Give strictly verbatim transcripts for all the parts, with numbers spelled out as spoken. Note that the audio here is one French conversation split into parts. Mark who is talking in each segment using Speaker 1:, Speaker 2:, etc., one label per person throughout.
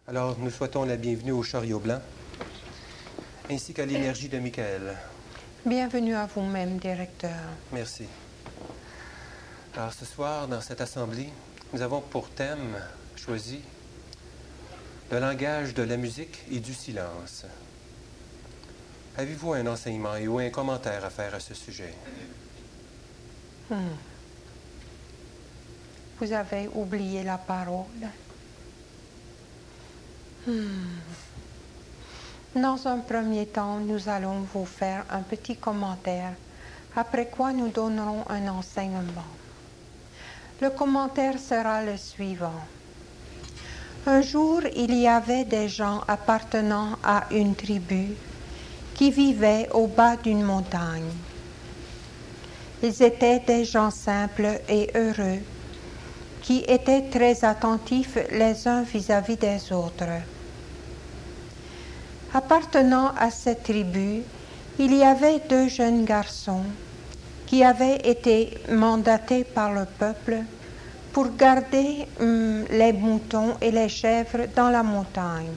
Speaker 1: Alors, nous souhaitons la bienvenue au Chariot Blanc, ainsi qu'à l'énergie de Michael.
Speaker 2: Bienvenue à vous-même, directeur.
Speaker 1: Merci. Alors, ce soir, dans cette assemblée, nous avons pour thème choisi le langage de la musique et du silence. Avez-vous un enseignement et ou un commentaire à faire à ce sujet?
Speaker 2: Hmm. Vous avez oublié la parole. Hmm. Dans un premier temps, nous allons vous faire un petit commentaire, après quoi nous donnerons un enseignement. Le commentaire sera le suivant. Un jour, il y avait des gens appartenant à une tribu qui vivaient au bas d'une montagne. Ils étaient des gens simples et heureux, qui étaient très attentifs les uns vis-à-vis des autres. Appartenant à cette tribu, il y avait deux jeunes garçons qui avaient été mandatés par le peuple pour garder hum, les moutons et les chèvres dans la montagne.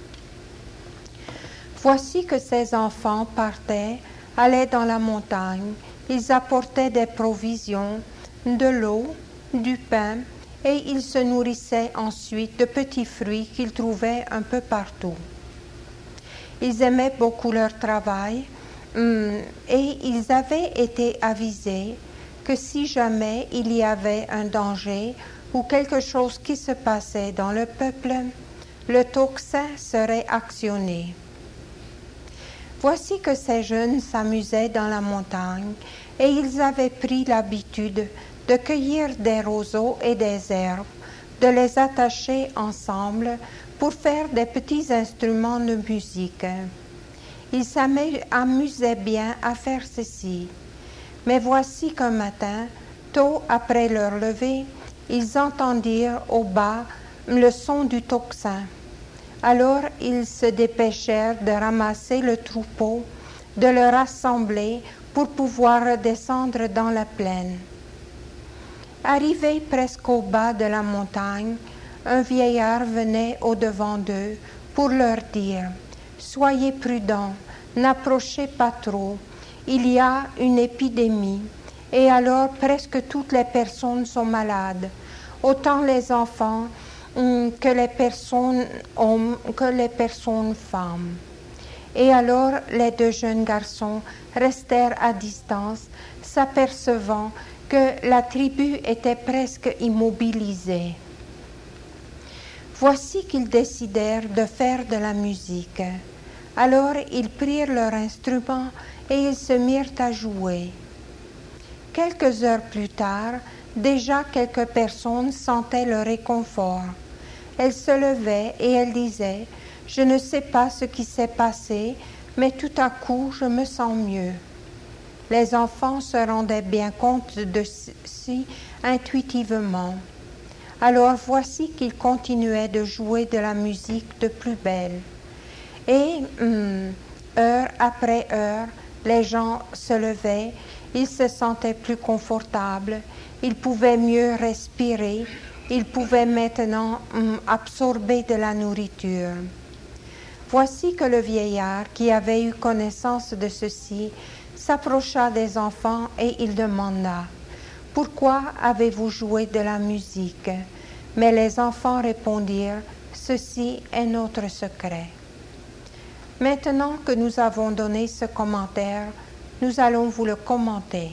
Speaker 2: Voici que ces enfants partaient, allaient dans la montagne, ils apportaient des provisions, de l'eau, du pain, et ils se nourrissaient ensuite de petits fruits qu'ils trouvaient un peu partout. Ils aimaient beaucoup leur travail hum, et ils avaient été avisés que si jamais il y avait un danger ou quelque chose qui se passait dans le peuple, le tocsin serait actionné. Voici que ces jeunes s'amusaient dans la montagne et ils avaient pris l'habitude de cueillir des roseaux et des herbes, de les attacher ensemble pour faire des petits instruments de musique. Ils s'amusaient bien à faire ceci. Mais voici qu'un matin, tôt après leur lever, ils entendirent au bas le son du tocsin. Alors ils se dépêchèrent de ramasser le troupeau, de le rassembler pour pouvoir descendre dans la plaine. Arrivés presque au bas de la montagne, un vieillard venait au-devant d'eux pour leur dire « Soyez prudents, n'approchez pas trop, il y a une épidémie, et alors presque toutes les personnes sont malades, autant les enfants que les personnes hommes, que les personnes femmes. » Et alors les deux jeunes garçons restèrent à distance, s'apercevant que la tribu était presque immobilisée. Voici qu'ils décidèrent de faire de la musique. Alors ils prirent leur instrument et ils se mirent à jouer. Quelques heures plus tard, déjà quelques personnes sentaient le réconfort. Elles se levaient et elles disaient « Je ne sais pas ce qui s'est passé, mais tout à coup je me sens mieux. » Les enfants se rendaient bien compte de ceci intuitivement. Alors voici qu'ils continuaient de jouer de la musique de plus belle. Et hum, heure après heure, les gens se levaient, ils se sentaient plus confortables, ils pouvaient mieux respirer, ils pouvaient maintenant hum, absorber de la nourriture. Voici que le vieillard, qui avait eu connaissance de ceci, s'approcha des enfants et il demanda « Pourquoi avez-vous joué de la musique ?» Mais les enfants répondirent « Ceci est notre secret. » Maintenant que nous avons donné ce commentaire, nous allons vous le commenter.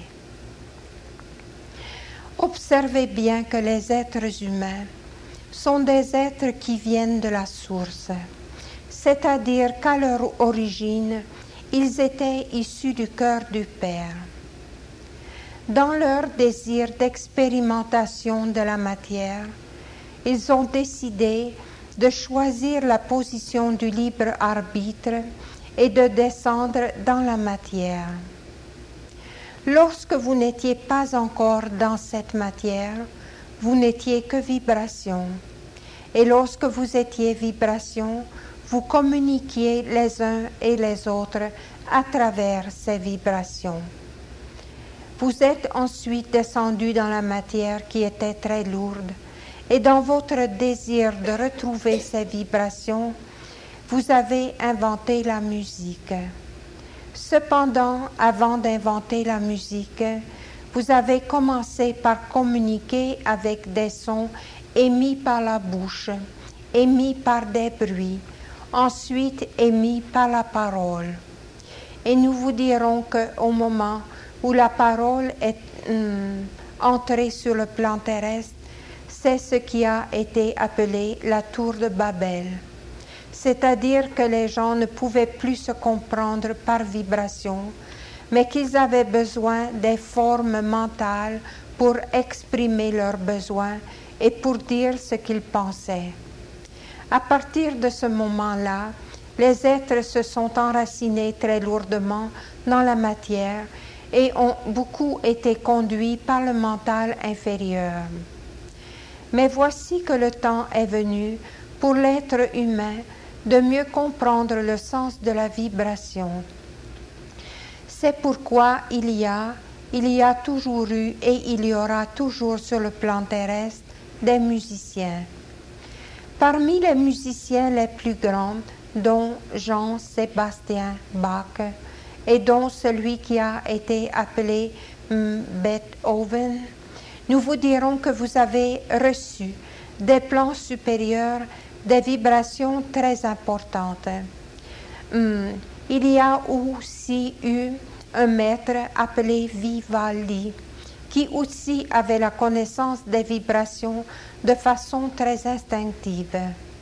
Speaker 2: Observez bien que les êtres humains sont des êtres qui viennent de la source, c'est-à-dire qu'à leur origine, ils étaient issus du cœur du Père. Dans leur désir d'expérimentation de la matière, ils ont décidé de choisir la position du libre arbitre et de descendre dans la matière. Lorsque vous n'étiez pas encore dans cette matière, vous n'étiez que vibration. Et lorsque vous étiez vibration, vous communiquiez les uns et les autres à travers ces vibrations. Vous êtes ensuite descendu dans la matière qui était très lourde Et dans votre désir de retrouver ces vibrations, vous avez inventé la musique. Cependant, avant d'inventer la musique, vous avez commencé par communiquer avec des sons émis par la bouche, émis par des bruits, ensuite émis par la parole. Et nous vous dirons qu'au moment où la parole est hum, entrée sur le plan terrestre, c'est ce qui a été appelé la tour de Babel. C'est-à-dire que les gens ne pouvaient plus se comprendre par vibration, mais qu'ils avaient besoin des formes mentales pour exprimer leurs besoins et pour dire ce qu'ils pensaient. À partir de ce moment-là, les êtres se sont enracinés très lourdement dans la matière et ont beaucoup été conduits par le mental inférieur. Mais voici que le temps est venu pour l'être humain de mieux comprendre le sens de la vibration. C'est pourquoi il y a, il y a toujours eu et il y aura toujours sur le plan terrestre des musiciens. Parmi les musiciens les plus grands, dont Jean-Sébastien Bach, et dont celui qui a été appelé hum, Beethoven, nous vous dirons que vous avez reçu des plans supérieurs, des vibrations très importantes. Hum, il y a aussi eu un maître appelé Vivaldi, qui aussi avait la connaissance des vibrations de façon très instinctive.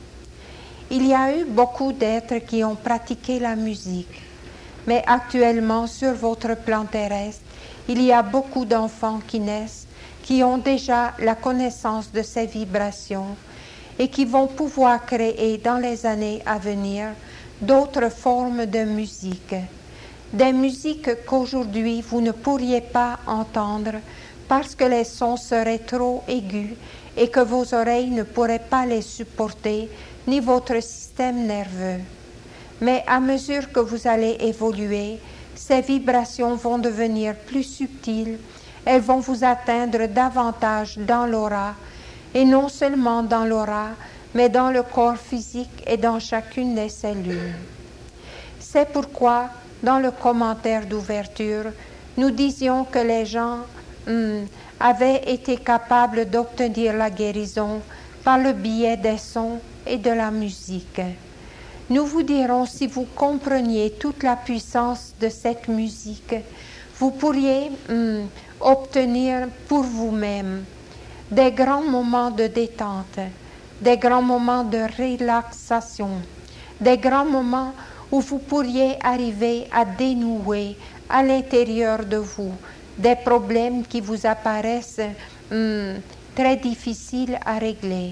Speaker 2: Il y a eu beaucoup d'êtres qui ont pratiqué la musique, mais actuellement sur votre plan terrestre, il y a beaucoup d'enfants qui naissent, qui ont déjà la connaissance de ces vibrations et qui vont pouvoir créer dans les années à venir d'autres formes de musique, des musiques qu'aujourd'hui vous ne pourriez pas entendre parce que les sons seraient trop aigus et que vos oreilles ne pourraient pas les supporter, ni votre système nerveux. Mais à mesure que vous allez évoluer, ces vibrations vont devenir plus subtiles, elles vont vous atteindre davantage dans l'aura, et non seulement dans l'aura, mais dans le corps physique et dans chacune des cellules. C'est pourquoi, dans le commentaire d'ouverture, nous disions que les gens hum, avaient été capables d'obtenir la guérison par le biais des sons et de la musique. Nous vous dirons, si vous compreniez toute la puissance de cette musique, vous pourriez hum, obtenir pour vous-même des grands moments de détente, des grands moments de relaxation, des grands moments où vous pourriez arriver à dénouer à l'intérieur de vous des problèmes qui vous apparaissent hum, très difficiles à régler.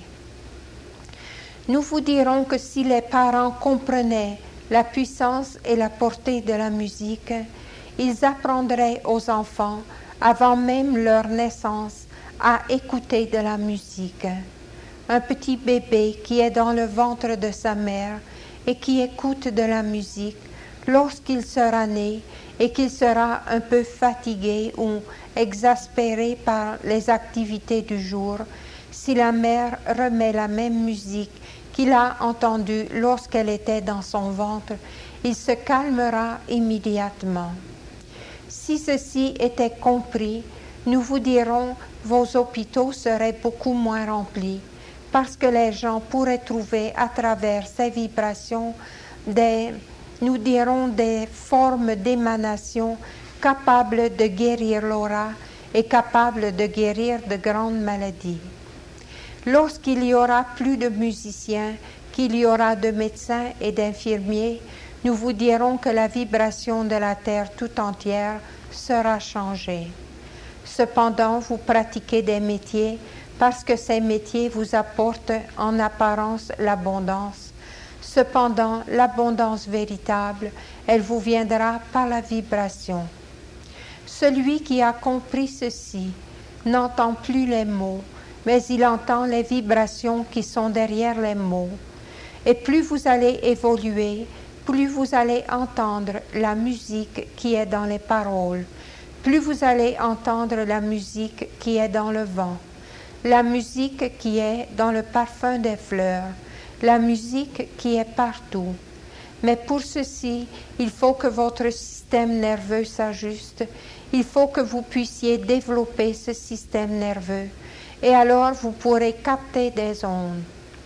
Speaker 2: Nous vous dirons que si les parents comprenaient la puissance et la portée de la musique, ils apprendraient aux enfants, avant même leur naissance, à écouter de la musique. Un petit bébé qui est dans le ventre de sa mère et qui écoute de la musique, lorsqu'il sera né et qu'il sera un peu fatigué ou exaspéré par les activités du jour, si la mère remet la même musique qu'il a entendue lorsqu'elle était dans son ventre, il se calmera immédiatement. Si ceci était compris, nous vous dirons, vos hôpitaux seraient beaucoup moins remplis, parce que les gens pourraient trouver à travers ces vibrations des, nous dirons, des formes d'émanation capables de guérir l'aura et capables de guérir de grandes maladies. Lorsqu'il y aura plus de musiciens, qu'il y aura de médecins et d'infirmiers, nous vous dirons que la vibration de la terre tout entière sera changée. Cependant, vous pratiquez des métiers parce que ces métiers vous apportent en apparence l'abondance. Cependant, l'abondance véritable, elle vous viendra par la vibration. Celui qui a compris ceci n'entend plus les mots, mais il entend les vibrations qui sont derrière les mots. Et plus vous allez évoluer, plus vous allez entendre la musique qui est dans les paroles, plus vous allez entendre la musique qui est dans le vent, la musique qui est dans le parfum des fleurs, la musique qui est partout. Mais pour ceci, il faut que votre système nerveux s'ajuste, il faut que vous puissiez développer ce système nerveux, et alors vous pourrez capter des ondes.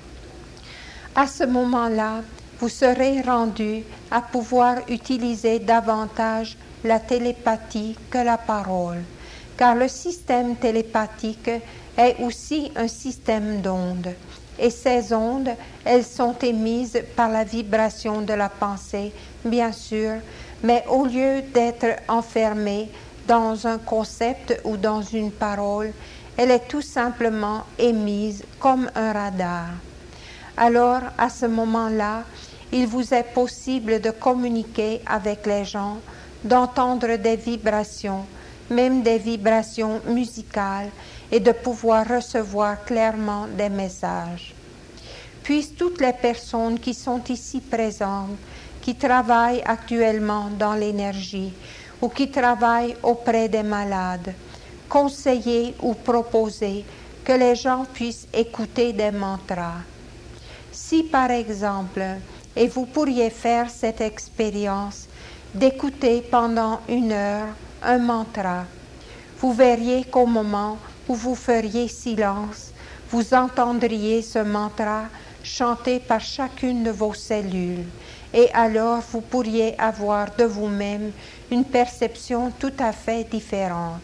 Speaker 2: À ce moment-là, vous serez rendu à pouvoir utiliser davantage la télépathie que la parole, car le système télépathique est aussi un système d'ondes. Et ces ondes, elles sont émises par la vibration de la pensée, bien sûr, mais au lieu d'être enfermée dans un concept ou dans une parole, elle est tout simplement émise comme un radar. Alors, à ce moment-là, il vous est possible de communiquer avec les gens, d'entendre des vibrations, même des vibrations musicales, et de pouvoir recevoir clairement des messages. Puissent toutes les personnes qui sont ici présentes, qui travaillent actuellement dans l'énergie ou qui travaillent auprès des malades, conseiller ou proposer que les gens puissent écouter des mantras. Si par exemple, et vous pourriez faire cette expérience d'écouter pendant une heure un mantra, vous verriez qu'au moment où vous feriez silence, vous entendriez ce mantra chanté par chacune de vos cellules, et alors vous pourriez avoir de vous-même une perception tout à fait différente.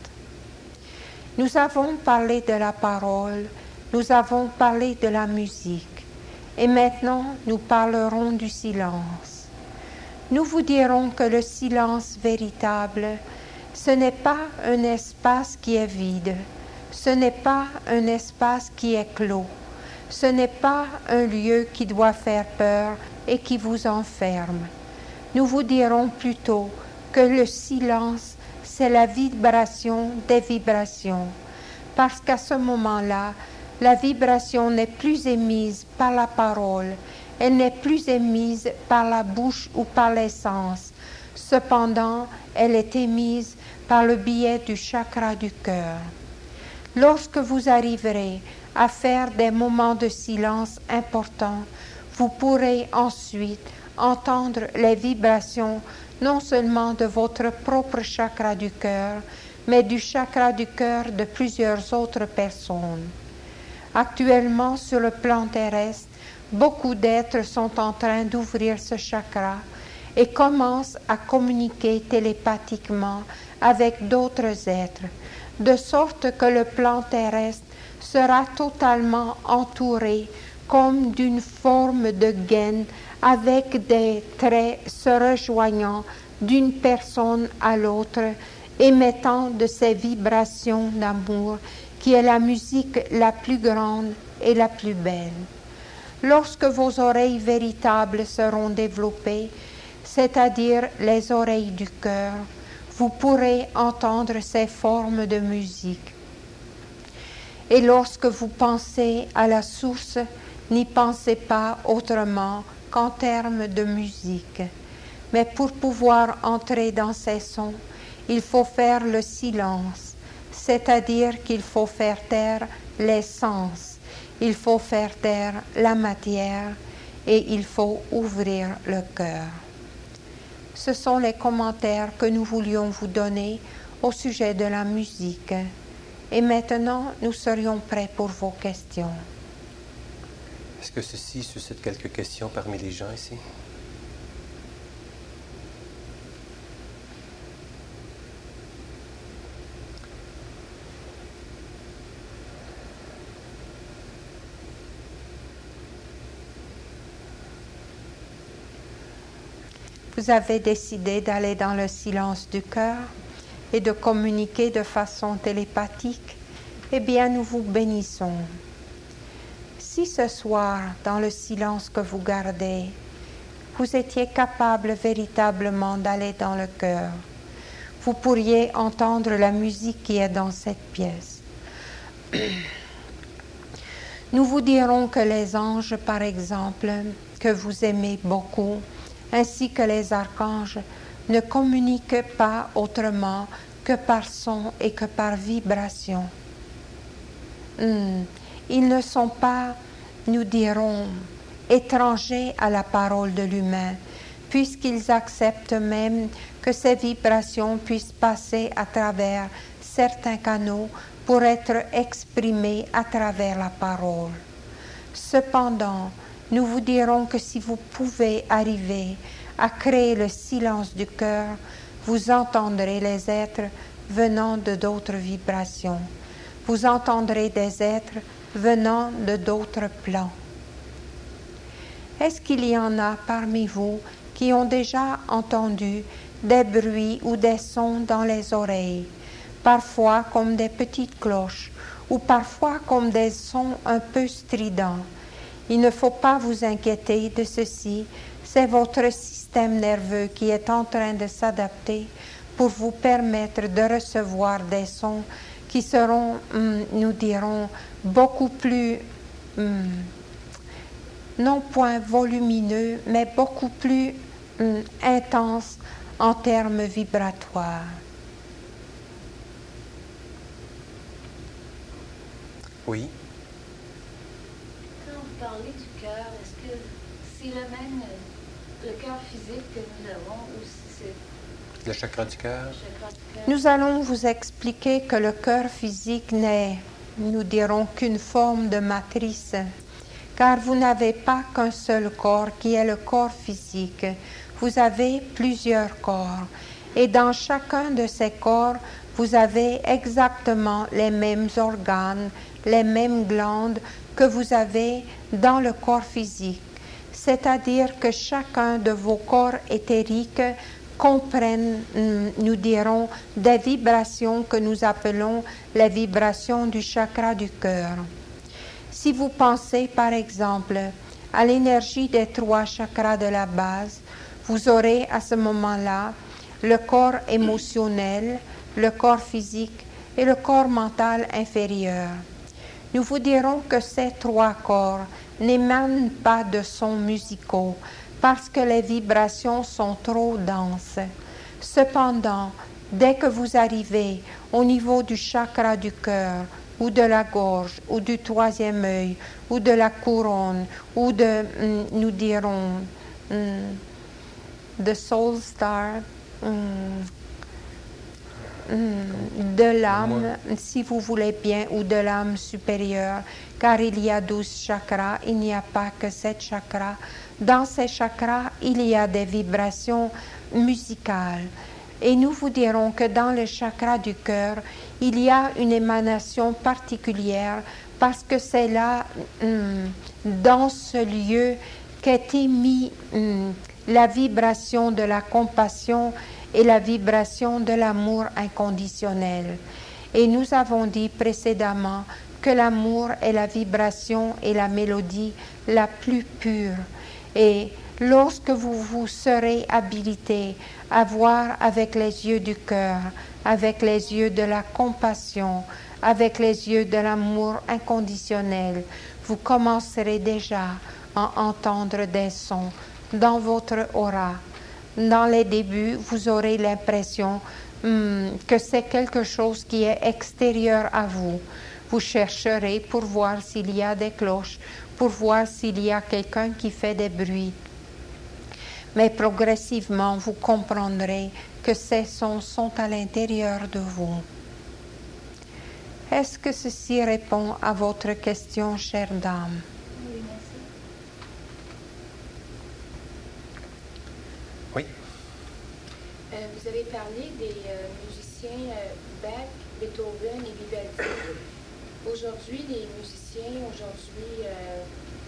Speaker 2: Nous avons parlé de la parole, nous avons parlé de la musique, et maintenant nous parlerons du silence. Nous vous dirons que le silence véritable, ce n'est pas un espace qui est vide, ce n'est pas un espace qui est clos, ce n'est pas un lieu qui doit faire peur et qui vous enferme. Nous vous dirons plutôt que le silence, c'est la vibration des vibrations, parce qu'à ce moment-là, la vibration n'est plus émise par la parole, elle n'est plus émise par la bouche ou par les sens. Cependant, elle est émise par le biais du chakra du cœur. Lorsque vous arriverez à faire des moments de silence importants, vous pourrez ensuite entendre les vibrations non seulement de votre propre chakra du cœur, mais du chakra du cœur de plusieurs autres personnes. Actuellement, sur le plan terrestre, beaucoup d'êtres sont en train d'ouvrir ce chakra et commencent à communiquer télépathiquement avec d'autres êtres, de sorte que le plan terrestre sera totalement entouré comme d'une forme de gaine avec des traits se rejoignant d'une personne à l'autre, émettant de ces vibrations d'amour qui est la musique la plus grande et la plus belle. Lorsque vos oreilles véritables seront développées, c'est-à-dire les oreilles du cœur, vous pourrez entendre ces formes de musique. Et lorsque vous pensez à la source, n'y pensez pas autrement qu'en termes de musique. Mais pour pouvoir entrer dans ces sons, il faut faire le silence, c'est-à-dire qu'il faut faire taire les sens, il faut faire taire la matière et il faut ouvrir le cœur. Ce sont les commentaires que nous voulions vous donner au sujet de la musique. Et maintenant, nous serions prêts pour vos questions.
Speaker 1: Est-ce que ceci suscite quelques questions parmi les gens ici?
Speaker 2: Vous avez décidé d'aller dans le silence du cœur et de communiquer de façon télépathique. Eh bien, nous vous bénissons. Si ce soir, dans le silence que vous gardez, vous étiez capable véritablement d'aller dans le cœur, vous pourriez entendre la musique qui est dans cette pièce. Nous vous dirons que les anges, par exemple, que vous aimez beaucoup, ainsi que les archanges, ne communiquent pas autrement que par son et que par vibration. hum, ils ne sont pas, nous dirons, étrangers à la parole de l'humain, puisqu'ils acceptent même que ces vibrations puissent passer à travers certains canaux pour être exprimées à travers la parole. Cependant, nous vous dirons que si vous pouvez arriver à créer le silence du cœur, vous entendrez les êtres venant de d'autres vibrations. Vous entendrez des êtres venant de d'autres plans. Est-ce qu'il y en a parmi vous qui ont déjà entendu des bruits ou des sons dans les oreilles, parfois comme des petites cloches ou parfois comme des sons un peu stridents? Il ne faut pas vous inquiéter de ceci, c'est votre système nerveux qui est en train de s'adapter pour vous permettre de recevoir des sons qui seront, hum, nous dirons, beaucoup plus, hum, non point volumineux, mais beaucoup plus hum, intenses en termes vibratoires.
Speaker 1: Oui.
Speaker 3: Quand vous parlez du cœur, est-ce que c'est le même, le cœur physique que nous avons, ou si c'est
Speaker 1: Le chakra du cœur.
Speaker 3: le chakra du cœur?
Speaker 2: Nous allons vous expliquer que le cœur physique n'est, nous dirons, qu'une forme de matrice, car vous n'avez pas qu'un seul corps qui est le corps physique. Vous avez plusieurs corps, et dans chacun de ces corps, vous avez exactement les mêmes organes, les mêmes glandes que vous avez dans le corps physique. C'est-à-dire que chacun de vos corps éthériques comprennent, nous dirons, des vibrations que nous appelons les vibrations du chakra du cœur. Si vous pensez par exemple à l'énergie des trois chakras de la base, vous aurez à ce moment-là le corps émotionnel, le corps physique et le corps mental inférieur. Nous vous dirons que ces trois corps n'émanent pas de sons musicaux parce que les vibrations sont trop denses. Cependant, dès que vous arrivez au niveau du chakra du cœur, ou de la gorge, ou du troisième œil, ou de la couronne, ou de, nous dirons, de soul star, de l'âme, si vous voulez bien, ou de l'âme supérieure, car il y a douze chakras, il n'y a pas que sept chakras. Dans ces chakras, il y a des vibrations musicales. Et nous vous dirons que dans le chakra du cœur, il y a une émanation particulière parce que c'est là, hum, dans ce lieu, qu'est émise hum, la vibration de la compassion et la vibration de l'amour inconditionnel. Et nous avons dit précédemment que l'amour est la vibration et la mélodie la plus pure. Et lorsque vous vous serez habilité à voir avec les yeux du cœur, avec les yeux de la compassion, avec les yeux de l'amour inconditionnel, vous commencerez déjà à entendre des sons dans votre aura. Dans les débuts, vous aurez l'impression hum, que c'est quelque chose qui est extérieur à vous. Vous chercherez pour voir s'il y a des cloches, pour voir s'il y a quelqu'un qui fait des bruits. Mais progressivement, vous comprendrez que ces sons sont à l'intérieur de vous. Est-ce que ceci répond à votre question, chère dame?
Speaker 3: Oui, merci.
Speaker 1: Oui.
Speaker 4: Euh, vous avez parlé des euh, musiciens euh, Bach, Beethoven et Vivaldi. Aujourd'hui, les musiciens, aujourd'hui, euh,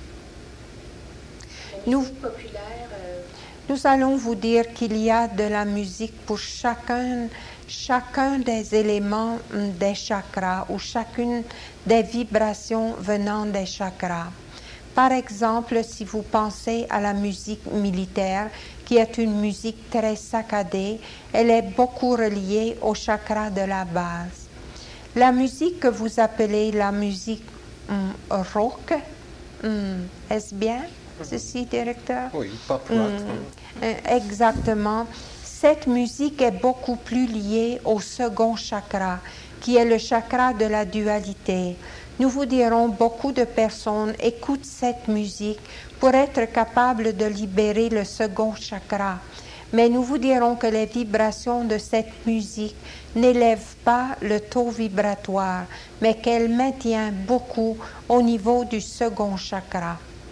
Speaker 4: la
Speaker 2: Nous-
Speaker 4: musique populaire, euh,
Speaker 2: Nous allons vous dire qu'il y a de la musique pour chacun, chacun des éléments hum, des chakras ou chacune des vibrations venant des chakras. Par exemple, si vous pensez à la musique militaire, qui est une musique très saccadée, elle est beaucoup reliée au chakra de la base. La musique que vous appelez la musique hum, rock, hum, est-ce bien ceci, directeur?
Speaker 1: Oui, pop rock.
Speaker 2: Mm, euh, exactement. Cette musique est beaucoup plus liée au second chakra, qui est le chakra de la dualité. Nous vous dirons, beaucoup de personnes écoutent cette musique pour être capables de libérer le second chakra. Mais nous vous dirons que les vibrations de cette musique n'élèvent pas le taux vibratoire, mais qu'elle maintient beaucoup au niveau du second chakra.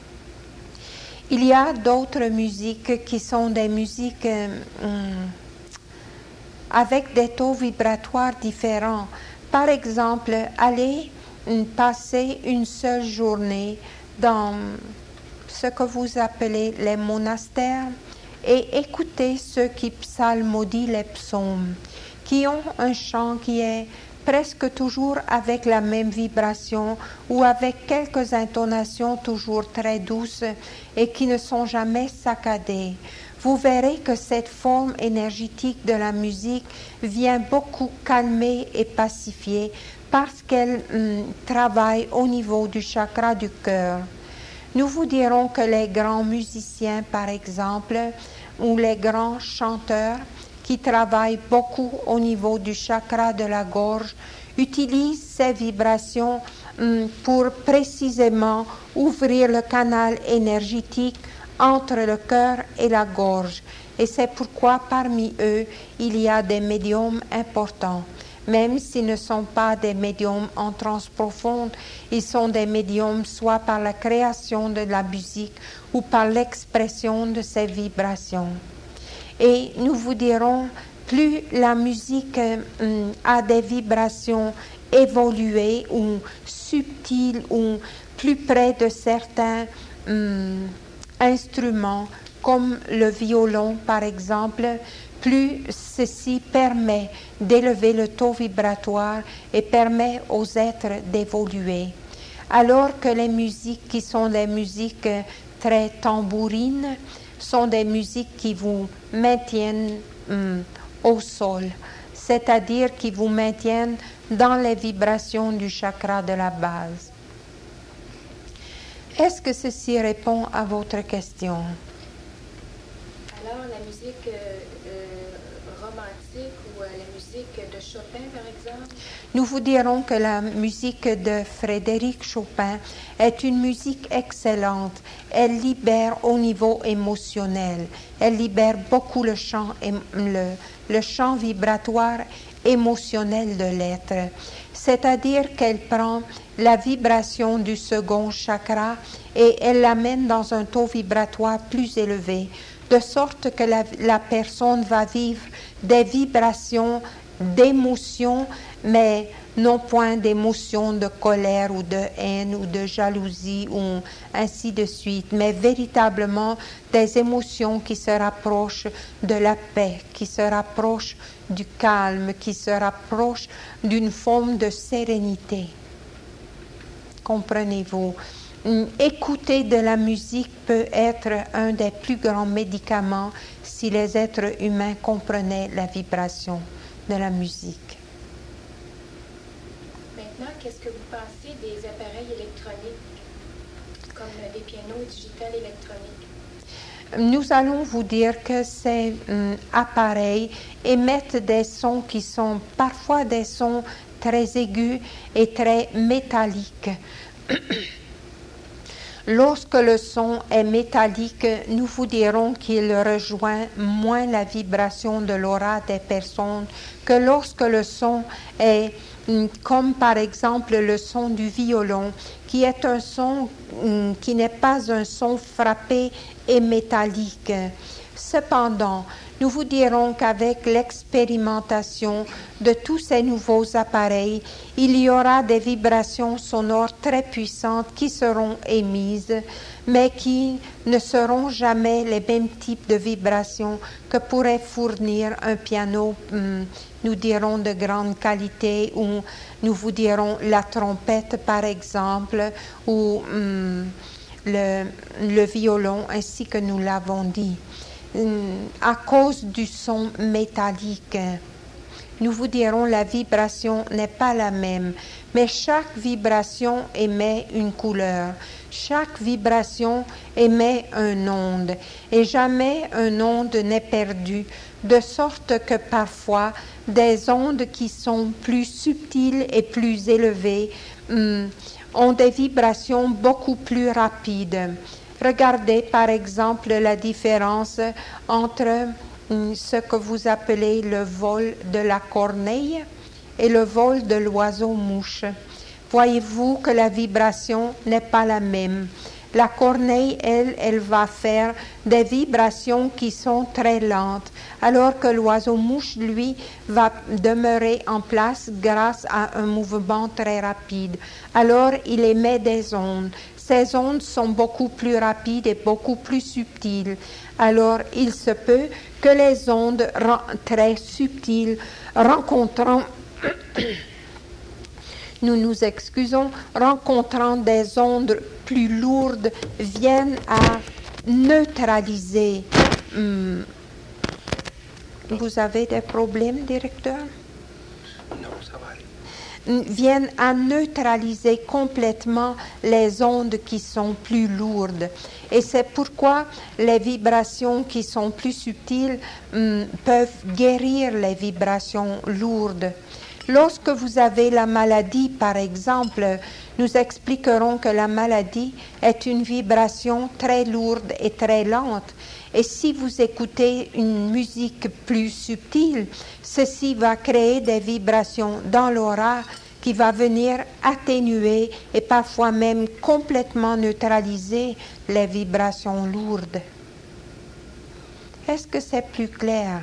Speaker 2: Il y a d'autres musiques qui sont des musiques euh, hum, avec des taux vibratoires différents. Par exemple, allez passer une seule journée dans ce que vous appelez les monastères et écoutez ceux qui psalmodient les psaumes, qui ont un chant qui est presque toujours avec la même vibration ou avec quelques intonations toujours très douces et qui ne sont jamais saccadées. Vous verrez que cette forme énergétique de la musique vient beaucoup calmer et pacifier parce qu'elle hum, travaille au niveau du chakra du cœur. Nous vous dirons que les grands musiciens, par exemple, ou les grands chanteurs qui travaillent beaucoup au niveau du chakra de la gorge, utilisent ces vibrations hum, pour précisément ouvrir le canal énergétique entre le cœur et la gorge. Et c'est pourquoi parmi eux, il y a des médiums importants. Même s'ils ne sont pas des médiums en transe profonde, ils sont des médiums soit par la création de la musique ou par l'expression de ces vibrations. Et nous vous dirons, plus la musique euh, a des vibrations évoluées ou subtiles ou plus près de certains euh, instruments, comme le violon par exemple, plus ceci permet d'élever le taux vibratoire et permet aux êtres d'évoluer. Alors que les musiques qui sont des musiques très tambourines sont des musiques qui vous maintiennent hum, au sol, c'est-à-dire qui vous maintiennent dans les vibrations du chakra de la base. Est-ce que ceci répond à votre question?
Speaker 4: Alors, la musique euh, euh, romantique ou euh, la musique de Chopin, par exemple?
Speaker 2: Nous vous dirons que la musique de Frédéric Chopin est une musique excellente. Elle libère au niveau émotionnel. Elle libère beaucoup le champ, le, le champ vibratoire émotionnel de l'être. C'est-à-dire qu'elle prend la vibration du second chakra et elle l'amène dans un taux vibratoire plus élevé, de sorte que la, la personne va vivre des vibrations d'émotion, mais non point d'émotion de colère ou de haine ou de jalousie ou ainsi de suite, mais véritablement des émotions qui se rapprochent de la paix, qui se rapprochent du calme, qui se rapprochent d'une forme de sérénité. Comprenez-vous? Écouter de la musique peut être un des plus grands médicaments si les êtres humains comprenaient la vibration de la musique.
Speaker 4: Maintenant, qu'est-ce que vous pensez des appareils électroniques, comme des pianos digitales électroniques?
Speaker 2: Nous allons vous dire que ces hum, appareils émettent des sons qui sont parfois des sons très aigus et très métalliques. Lorsque le son est métallique, nous vous dirons qu'il rejoint moins la vibration de l'aura des personnes que lorsque le son est comme par exemple le son du violon, qui est un son qui n'est pas un son frappé et métallique. Cependant, nous vous dirons qu'avec l'expérimentation de tous ces nouveaux appareils, il y aura des vibrations sonores très puissantes qui seront émises, mais qui ne seront jamais les mêmes types de vibrations que pourrait fournir un piano, nous dirons de grande qualité, ou nous vous dirons la trompette par exemple, ou hum, le, le violon, ainsi que nous l'avons dit. À cause du son métallique, nous vous dirons la vibration n'est pas la même, mais chaque vibration émet une couleur, chaque vibration émet un onde, et jamais un onde n'est perdu, de sorte que parfois des ondes qui sont plus subtiles et plus élevées hum, ont des vibrations beaucoup plus rapides. Regardez par exemple la différence entre ce que vous appelez le vol de la corneille et le vol de l'oiseau-mouche. Voyez-vous que la vibration n'est pas la même. La corneille, elle, elle va faire des vibrations qui sont très lentes, alors que l'oiseau-mouche, lui, va demeurer en place grâce à un mouvement très rapide. Alors, il émet des ondes. Ces ondes sont beaucoup plus rapides et beaucoup plus subtiles. Alors, il se peut que les ondes très subtiles rencontrant, nous nous excusons, rencontrant des ondes plus lourdes viennent à neutraliser. Hum, vous avez des problèmes, directeur?
Speaker 1: Non, ça va aller.
Speaker 2: Viennent à neutraliser complètement les ondes qui sont plus lourdes. Et c'est pourquoi les vibrations qui sont plus subtiles hum, peuvent guérir les vibrations lourdes. Lorsque vous avez la maladie, par exemple, nous expliquerons que la maladie est une vibration très lourde et très lente. Et si vous écoutez une musique plus subtile, ceci va créer des vibrations dans l'aura qui va venir atténuer et parfois même complètement neutraliser les vibrations lourdes. Est-ce que c'est plus clair?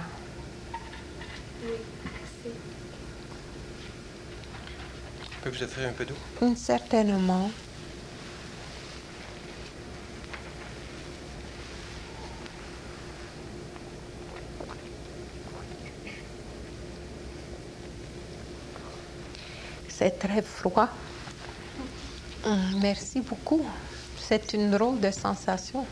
Speaker 1: Je peux vous offrir un peu d'eau?
Speaker 2: Certainement. C'est très froid. Merci beaucoup. C'est une drôle de sensation.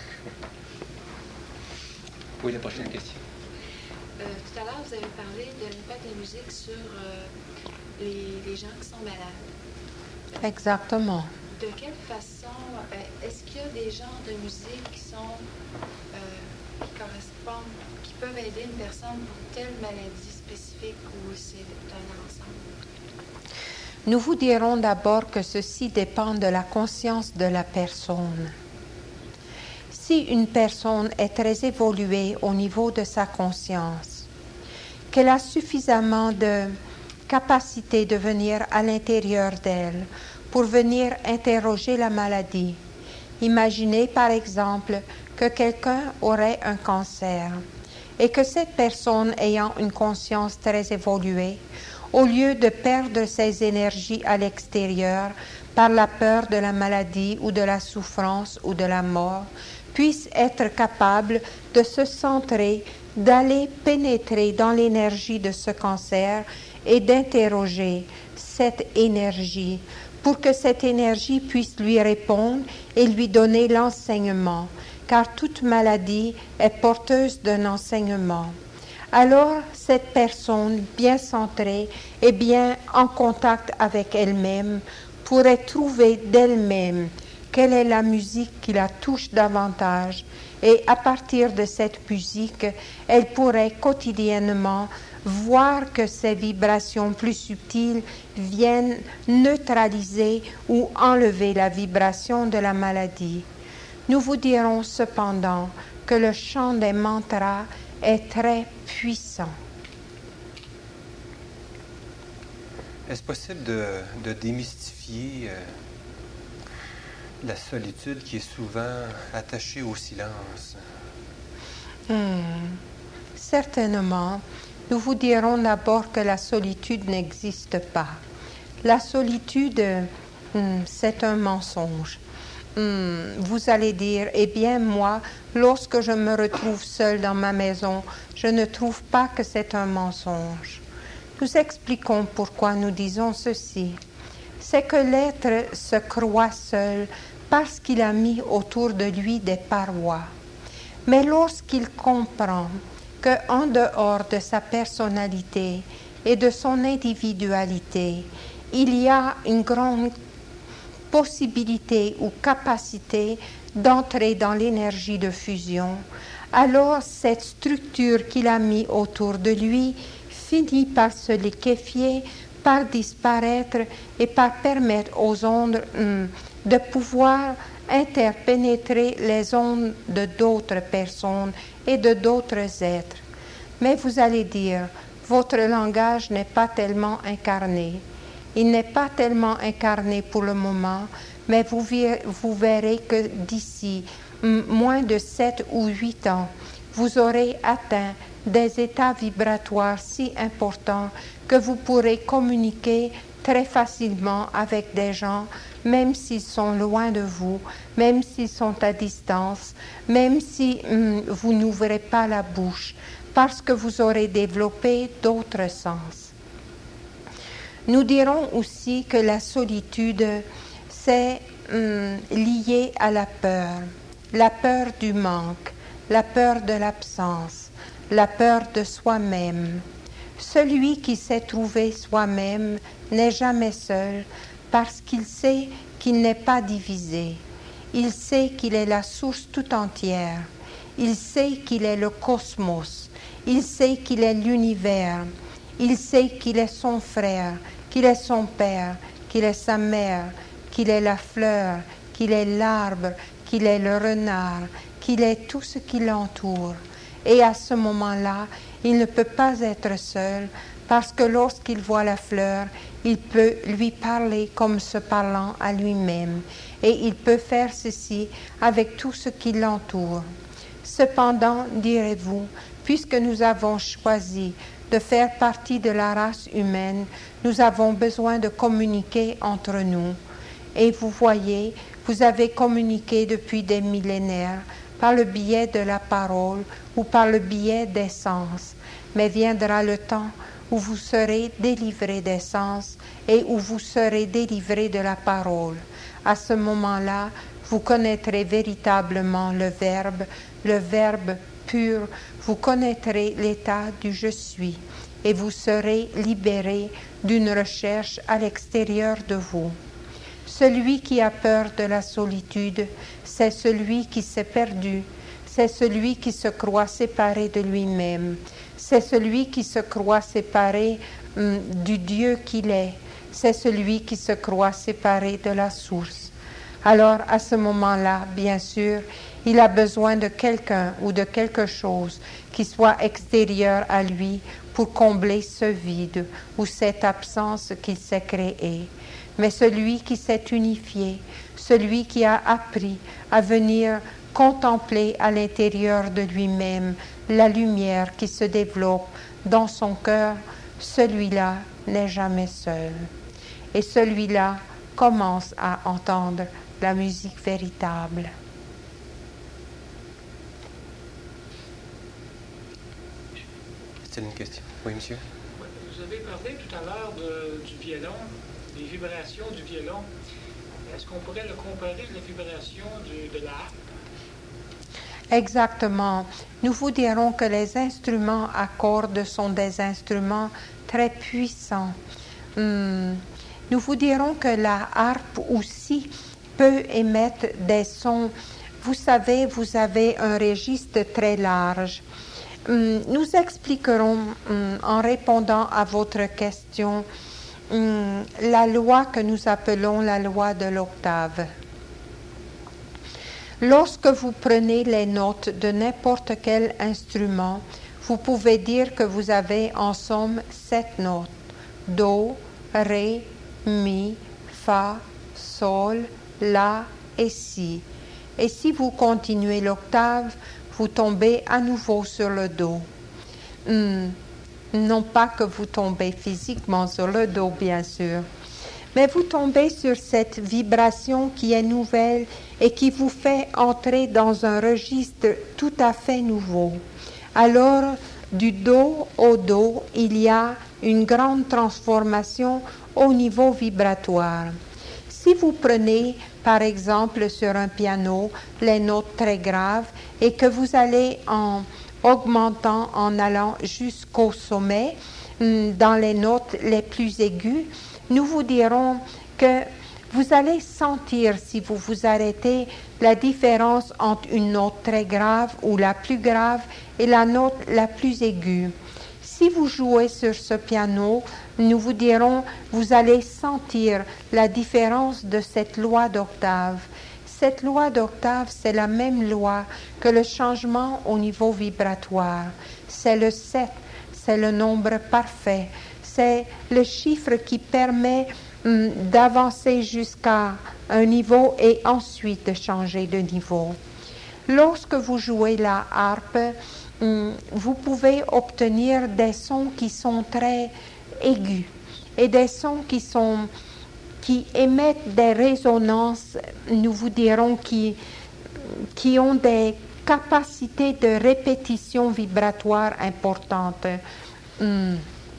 Speaker 1: Oui, la prochaine question.
Speaker 4: Euh, tout à l'heure, vous avez parlé de l'impact de la musique sur euh, les, les gens qui sont malades.
Speaker 2: Exactement.
Speaker 4: De quelle façon, euh, est-ce qu'il y a des genres de musique qui sont, euh, qui correspondent, qui peuvent aider une personne pour telle maladie spécifique ou c'est un ensemble?
Speaker 2: Nous vous dirons d'abord que ceci dépend de la conscience de la personne. Si une personne est très évoluée au niveau de sa conscience, qu'elle a suffisamment de capacité de venir à l'intérieur d'elle pour venir interroger la maladie. Imaginez par exemple que quelqu'un aurait un cancer et que cette personne ayant une conscience très évoluée, au lieu de perdre ses énergies à l'extérieur par la peur de la maladie ou de la souffrance ou de la mort, puisse être capable de se centrer, d'aller pénétrer dans l'énergie de ce cancer et d'interroger cette énergie pour que cette énergie puisse lui répondre et lui donner l'enseignement, car toute maladie est porteuse d'un enseignement. Alors, cette personne bien centrée et bien en contact avec elle-même pourrait trouver d'elle-même quelle est la musique qui la touche davantage et à partir de cette musique, elle pourrait quotidiennement voir que ces vibrations plus subtiles viennent neutraliser ou enlever la vibration de la maladie. Nous vous dirons cependant que le chant des mantras est très puissant.
Speaker 1: Est-ce possible de, de démystifier euh, la solitude qui est souvent attachée au silence?
Speaker 2: Hmm. Certainement. Nous vous dirons d'abord que la solitude n'existe pas. La solitude, hmm, c'est un mensonge. Hmm, vous allez dire, eh bien moi, lorsque je me retrouve seule dans ma maison, je ne trouve pas que c'est un mensonge. Nous expliquons pourquoi nous disons ceci. C'est que l'être se croit seul parce qu'il a mis autour de lui des parois. Mais lorsqu'il comprend qu'en dehors de sa personnalité et de son individualité, il y a une grande possibilité ou capacité d'entrer dans l'énergie de fusion, alors cette structure qu'il a mis autour de lui finit par se liquéfier par disparaître et par permettre aux ondes hum, de pouvoir interpénétrer les ondes de d'autres personnes et de d'autres êtres. Mais vous allez dire, votre langage n'est pas tellement incarné. Il n'est pas tellement incarné pour le moment, mais vous, vous verrez que d'ici moins de sept ou huit ans, vous aurez atteint des états vibratoires si importants que vous pourrez communiquer très facilement avec des gens, même s'ils sont loin de vous, même s'ils sont à distance, même si hum, vous n'ouvrez pas la bouche, parce que vous aurez développé d'autres sens. Nous dirons aussi que la solitude, c'est hum, lié à la peur, la peur du manque, la peur de l'absence, la peur de soi-même. Celui qui s'est trouvé soi-même n'est jamais seul parce qu'il sait qu'il n'est pas divisé. Il sait qu'il est la source tout entière. Il sait qu'il est le cosmos. Il sait qu'il est l'univers. Il sait qu'il est son frère, qu'il est son père, qu'il est sa mère, qu'il est la fleur, qu'il est l'arbre, qu'il est le renard, qu'il est tout ce qui l'entoure. Et à ce moment-là, il ne peut pas être seul parce que lorsqu'il voit la fleur, il peut lui parler comme se parlant à lui-même et il peut faire ceci avec tout ce qui l'entoure. Cependant, direz-vous, puisque nous avons choisi de faire partie de la race humaine, nous avons besoin de communiquer entre nous. Et vous voyez, vous avez communiqué depuis des millénaires par le biais de la parole ou par le biais des sens. Mais viendra le temps où vous serez délivrés des sens et où vous serez délivrés de la parole. À ce moment-là, vous connaîtrez véritablement le Verbe, le Verbe pur, vous connaîtrez l'état du « je suis » et vous serez libérés d'une recherche à l'extérieur de vous. Celui qui a peur de la solitude, c'est celui qui s'est perdu, c'est celui qui se croit séparé de lui-même, c'est celui qui se croit séparé hum, du Dieu qu'il est, c'est celui qui se croit séparé de la source. Alors, à ce moment-là, bien sûr, il a besoin de quelqu'un ou de quelque chose qui soit extérieur à lui pour combler ce vide ou cette absence qu'il s'est créée. Mais celui qui s'est unifié, celui qui a appris à venir contempler à l'intérieur de lui-même la lumière qui se développe dans son cœur, celui-là n'est jamais seul. Et celui-là commence à entendre la musique véritable.
Speaker 1: C'est une question. Oui, monsieur?
Speaker 5: Vous avez parlé tout à l'heure de, du violon, des vibrations du violon. Est-ce qu'on pourrait le comparer à la vibration du, de l'harpe?
Speaker 2: Exactement. Nous vous dirons que les instruments à cordes sont des instruments très puissants. Hum, nous vous dirons que la harpe aussi peut émettre des sons. Vous savez, vous avez un registre très large. Hum, nous expliquerons hum, en répondant à votre question hum, la loi que nous appelons la loi de l'octave. Lorsque vous prenez les notes de n'importe quel instrument, vous pouvez dire que vous avez en somme sept notes. Do, Ré, Mi, Fa, Sol, La et Si. Et si vous continuez l'octave, vous tombez à nouveau sur le Do. Hum, non pas que vous tombez physiquement sur le Do, bien sûr, mais vous tombez sur cette vibration qui est nouvelle et qui vous fait entrer dans un registre tout à fait nouveau. Alors, du Do au Do, il y a une grande transformation au niveau vibratoire. Si vous prenez, par exemple, sur un piano, les notes très graves et que vous allez en augmentant, en allant jusqu'au sommet, dans les notes les plus aiguës, nous vous dirons que vous allez sentir, si vous vous arrêtez, la différence entre une note très grave ou la plus grave et la note la plus aiguë. Si vous jouez sur ce piano, nous vous dirons, vous allez sentir la différence de cette loi d'octave. Cette loi d'octave, c'est la même loi que le changement au niveau vibratoire. C'est le sept, c'est le nombre parfait. C'est le chiffre qui permet hum, d'avancer jusqu'à un niveau et ensuite de changer de niveau. Lorsque vous jouez la harpe, hum, vous pouvez obtenir des sons qui sont très aigus et des sons qui sont qui émettent des résonances, nous vous dirons, qui, qui ont des capacités de répétition vibratoire importantes. Hum.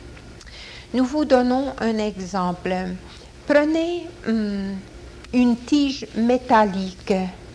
Speaker 2: Nous vous donnons un exemple. Prenez hum, une tige métallique.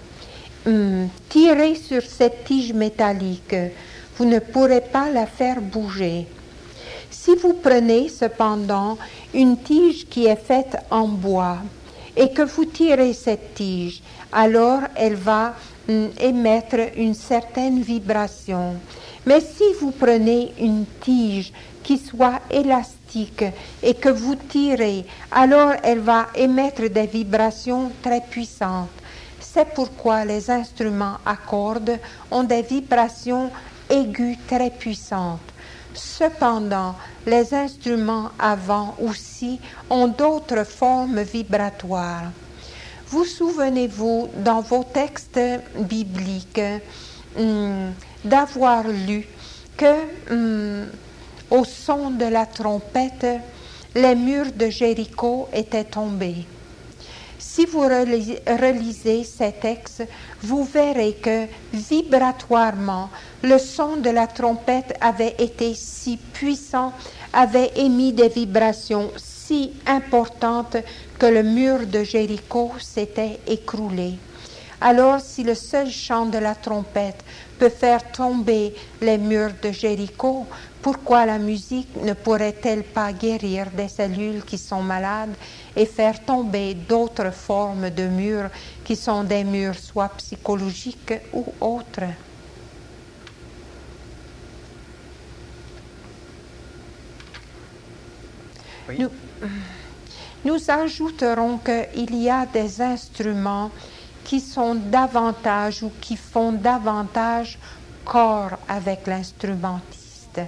Speaker 2: Hum, tirez sur cette tige métallique. Vous ne pourrez pas la faire bouger. Si vous prenez cependant une tige qui est faite en bois et que vous tirez cette tige, alors elle va hum, émettre une certaine vibration. Mais si vous prenez une tige qui soit élastique et que vous tirez, alors elle va émettre des vibrations très puissantes. C'est pourquoi les instruments à cordes ont des vibrations aiguës très puissantes. Cependant, les instruments à vent aussi ont d'autres formes vibratoires. Vous souvenez-vous dans vos textes bibliques hum, d'avoir lu que hum, au son de la trompette, les murs de Jéricho étaient tombés. Si vous relisez ces textes, vous verrez que vibratoirement, le son de la trompette avait été si puissant, avait émis des vibrations si importantes que le mur de Jéricho s'était écroulé. Alors, si le seul chant de la trompette peut faire tomber les murs de Jéricho, pourquoi la musique ne pourrait-elle pas guérir des cellules qui sont malades et faire tomber d'autres formes de murs qui sont des murs soit psychologiques ou autres?
Speaker 1: Oui.
Speaker 2: Nous, nous ajouterons qu'il y a des instruments qui sont davantage ou qui font davantage corps avec l'instrumentiste.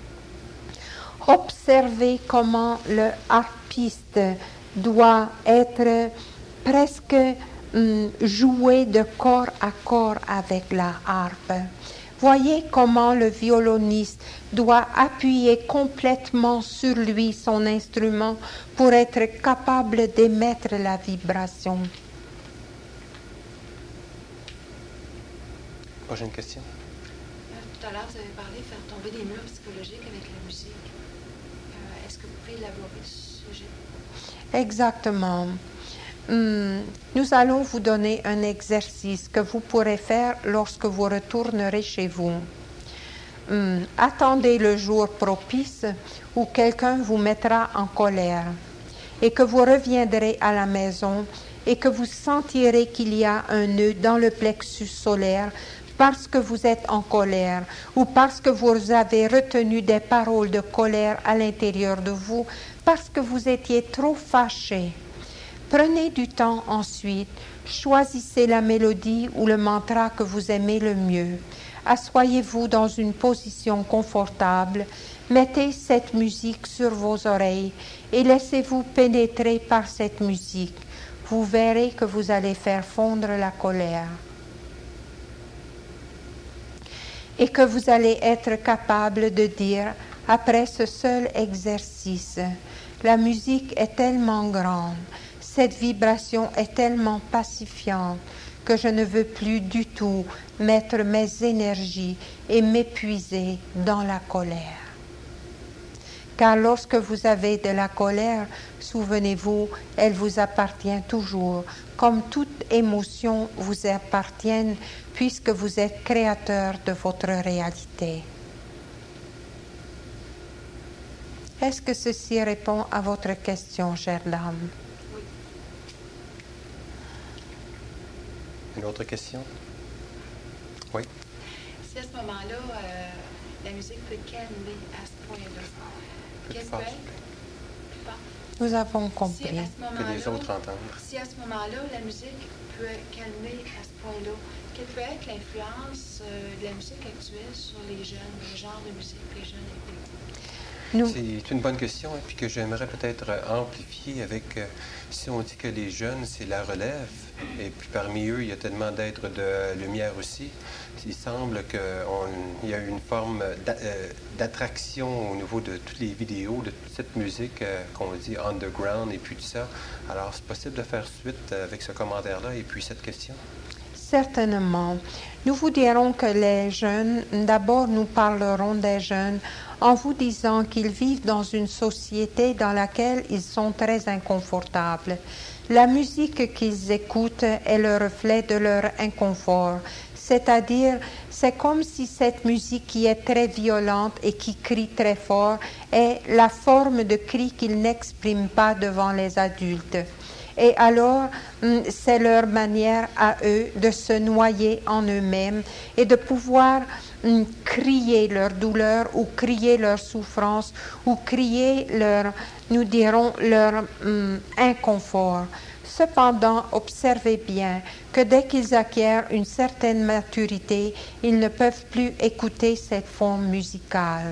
Speaker 2: Observez comment le harpiste doit être presque hum, joué de corps à corps avec la harpe. Voyez comment le violoniste doit appuyer complètement sur lui son instrument pour être capable d'émettre la vibration.
Speaker 1: Prochaine question.
Speaker 4: Tout à l'heure, vous avez parlé de faire tomber des murs psychologiques avec la musique. Euh, est-ce que vous pouvez élaborer ce sujet?
Speaker 2: Exactement. Hum, nous allons vous donner un exercice que vous pourrez faire lorsque vous retournerez chez vous. Hum, attendez le jour propice où quelqu'un vous mettra en colère et que vous reviendrez à la maison et que vous sentirez qu'il y a un nœud dans le plexus solaire parce que vous êtes en colère ou parce que vous avez retenu des paroles de colère à l'intérieur de vous, parce que vous étiez trop fâché. Prenez du temps ensuite, choisissez la mélodie ou le mantra que vous aimez le mieux. Assoyez-vous dans une position confortable, mettez cette musique sur vos oreilles et laissez-vous pénétrer par cette musique. Vous verrez que vous allez faire fondre la colère. Et que vous allez être capable de dire, après ce seul exercice, la musique est tellement grande, cette vibration est tellement pacifiante que je ne veux plus du tout mettre mes énergies et m'épuiser dans la colère. Car lorsque vous avez de la colère, souvenez-vous, elle vous appartient toujours, comme toute émotion vous appartient, puisque vous êtes créateur de votre réalité. Est-ce que ceci répond à votre question, chère dame?
Speaker 4: Oui.
Speaker 1: Une autre question? Oui.
Speaker 4: Si à ce moment-là, euh, la musique peut calmer à ce point-là. Quelle peut être? Plus fort.
Speaker 2: Nous avons
Speaker 4: Si
Speaker 2: compris.
Speaker 4: à ce
Speaker 1: Que les
Speaker 4: moment-là,
Speaker 1: autres entendent.
Speaker 4: si à ce moment-là, la musique peut calmer à ce point-là, quelle peut être l'influence euh, de la musique actuelle sur les jeunes, le genre de musique que les jeunes écoutent?
Speaker 2: Nous,
Speaker 1: C'est une bonne question, et puis que j'aimerais peut-être amplifier avec, euh, si on dit que les jeunes, c'est la relève, et puis parmi eux, il y a tellement d'êtres de lumière aussi, il semble qu'il y a une forme d'a- euh, d'attraction au niveau de toutes les vidéos, de toute cette musique euh, qu'on dit underground, et puis tout ça. Alors, c'est possible de faire suite avec ce commentaire-là, et puis cette question?
Speaker 2: certainement, nous vous dirons que les jeunes, d'abord nous parlerons des jeunes en vous disant qu'ils vivent dans une société dans laquelle ils sont très inconfortables. La musique qu'ils écoutent est le reflet de leur inconfort, c'est-à-dire c'est comme si cette musique qui est très violente et qui crie très fort est la forme de cri qu'ils n'expriment pas devant les adultes. Et alors, c'est leur manière à eux de se noyer en eux-mêmes et de pouvoir hum, crier leur douleur ou crier leur souffrance ou crier leur, nous dirons, leur hum, inconfort. Cependant, observez bien que dès qu'ils acquièrent une certaine maturité, ils ne peuvent plus écouter cette forme musicale.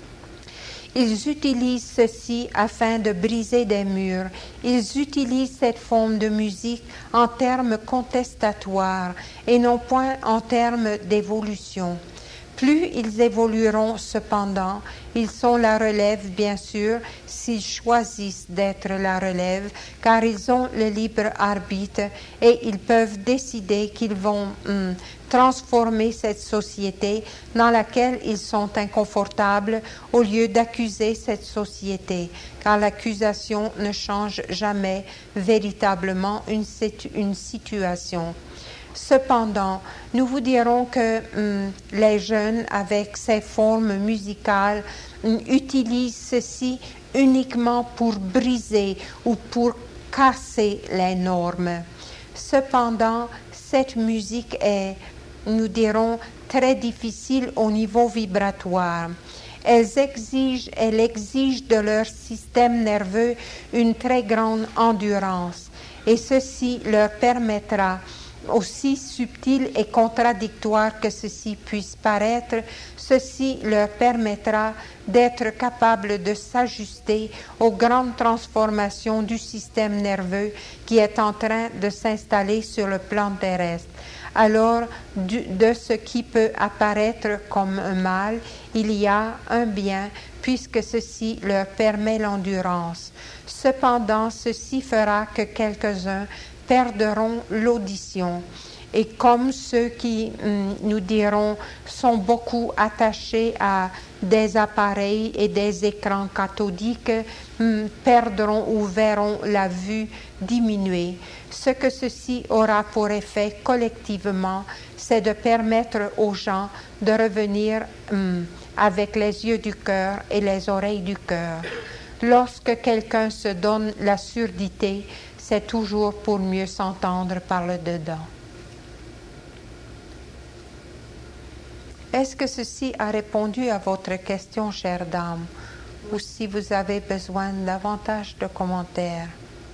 Speaker 2: Ils utilisent ceci afin de briser des murs. Ils utilisent cette forme de musique en termes contestatoires et non point en termes d'évolution. Plus ils évolueront cependant, ils sont la relève bien sûr, s'ils choisissent d'être la relève, car ils ont le libre arbitre et ils peuvent décider qu'ils vont hum, transformer cette société dans laquelle ils sont inconfortables au lieu d'accuser cette société, car l'accusation ne change jamais véritablement une, situ- une situation. Cependant, nous vous dirons que hum, les jeunes, avec ces formes musicales, hum, utilisent ceci uniquement pour briser ou pour casser les normes. Cependant, cette musique est, nous dirons, très difficile au niveau vibratoire. Elles exigent, elle exige de leur système nerveux une très grande endurance, et ceci leur permettra, aussi subtil et contradictoire que ceci puisse paraître, ceci leur permettra d'être capables de s'ajuster aux grandes transformations du système nerveux qui est en train de s'installer sur le plan terrestre. Alors, du, de ce qui peut apparaître comme un mal, il y a un bien, puisque ceci leur permet l'endurance. Cependant, ceci fera que quelques-uns perdront l'audition. Et comme ceux qui, nous dirons, sont beaucoup attachés à des appareils et des écrans cathodiques, perdront ou verront la vue diminuer. Ce que ceci aura pour effet collectivement, c'est de permettre aux gens de revenir hum, avec les yeux du cœur et les oreilles du cœur. Lorsque quelqu'un se donne la surdité, c'est toujours pour mieux s'entendre par le dedans. Est-ce que ceci a répondu à votre question, chère dame, ou si vous avez besoin davantage de commentaires?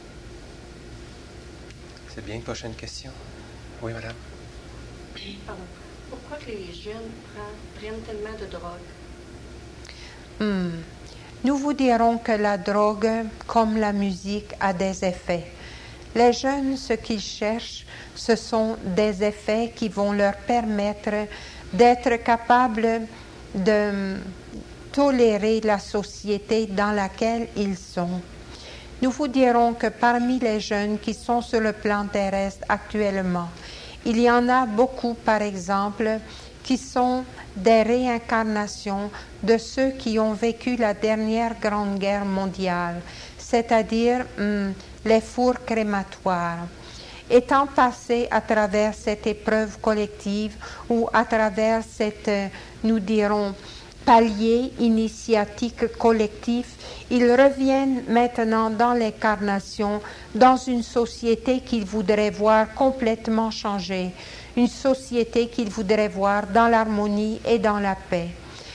Speaker 1: C'est bien. Prochaine question. Oui, madame.
Speaker 6: Pardon. Pourquoi que les jeunes prennent, prennent tellement de drogue?
Speaker 2: Hmm. Nous vous dirons que la drogue, comme la musique, a des effets. Les jeunes, ce qu'ils cherchent, ce sont des effets qui vont leur permettre d'être capables de tolérer la société dans laquelle ils sont. Nous vous dirons que parmi les jeunes qui sont sur le plan terrestre actuellement, il y en a beaucoup, par exemple, qui sont des réincarnations de ceux qui ont vécu la dernière Grande Guerre mondiale, c'est-à-dire hum, les fours crématoires. Étant passés à travers cette épreuve collective ou à travers cette, nous dirons, palier initiatique collectif, ils reviennent maintenant dans l'incarnation, dans une société qu'ils voudraient voir complètement changer, une société qu'ils voudraient voir dans l'harmonie et dans la paix.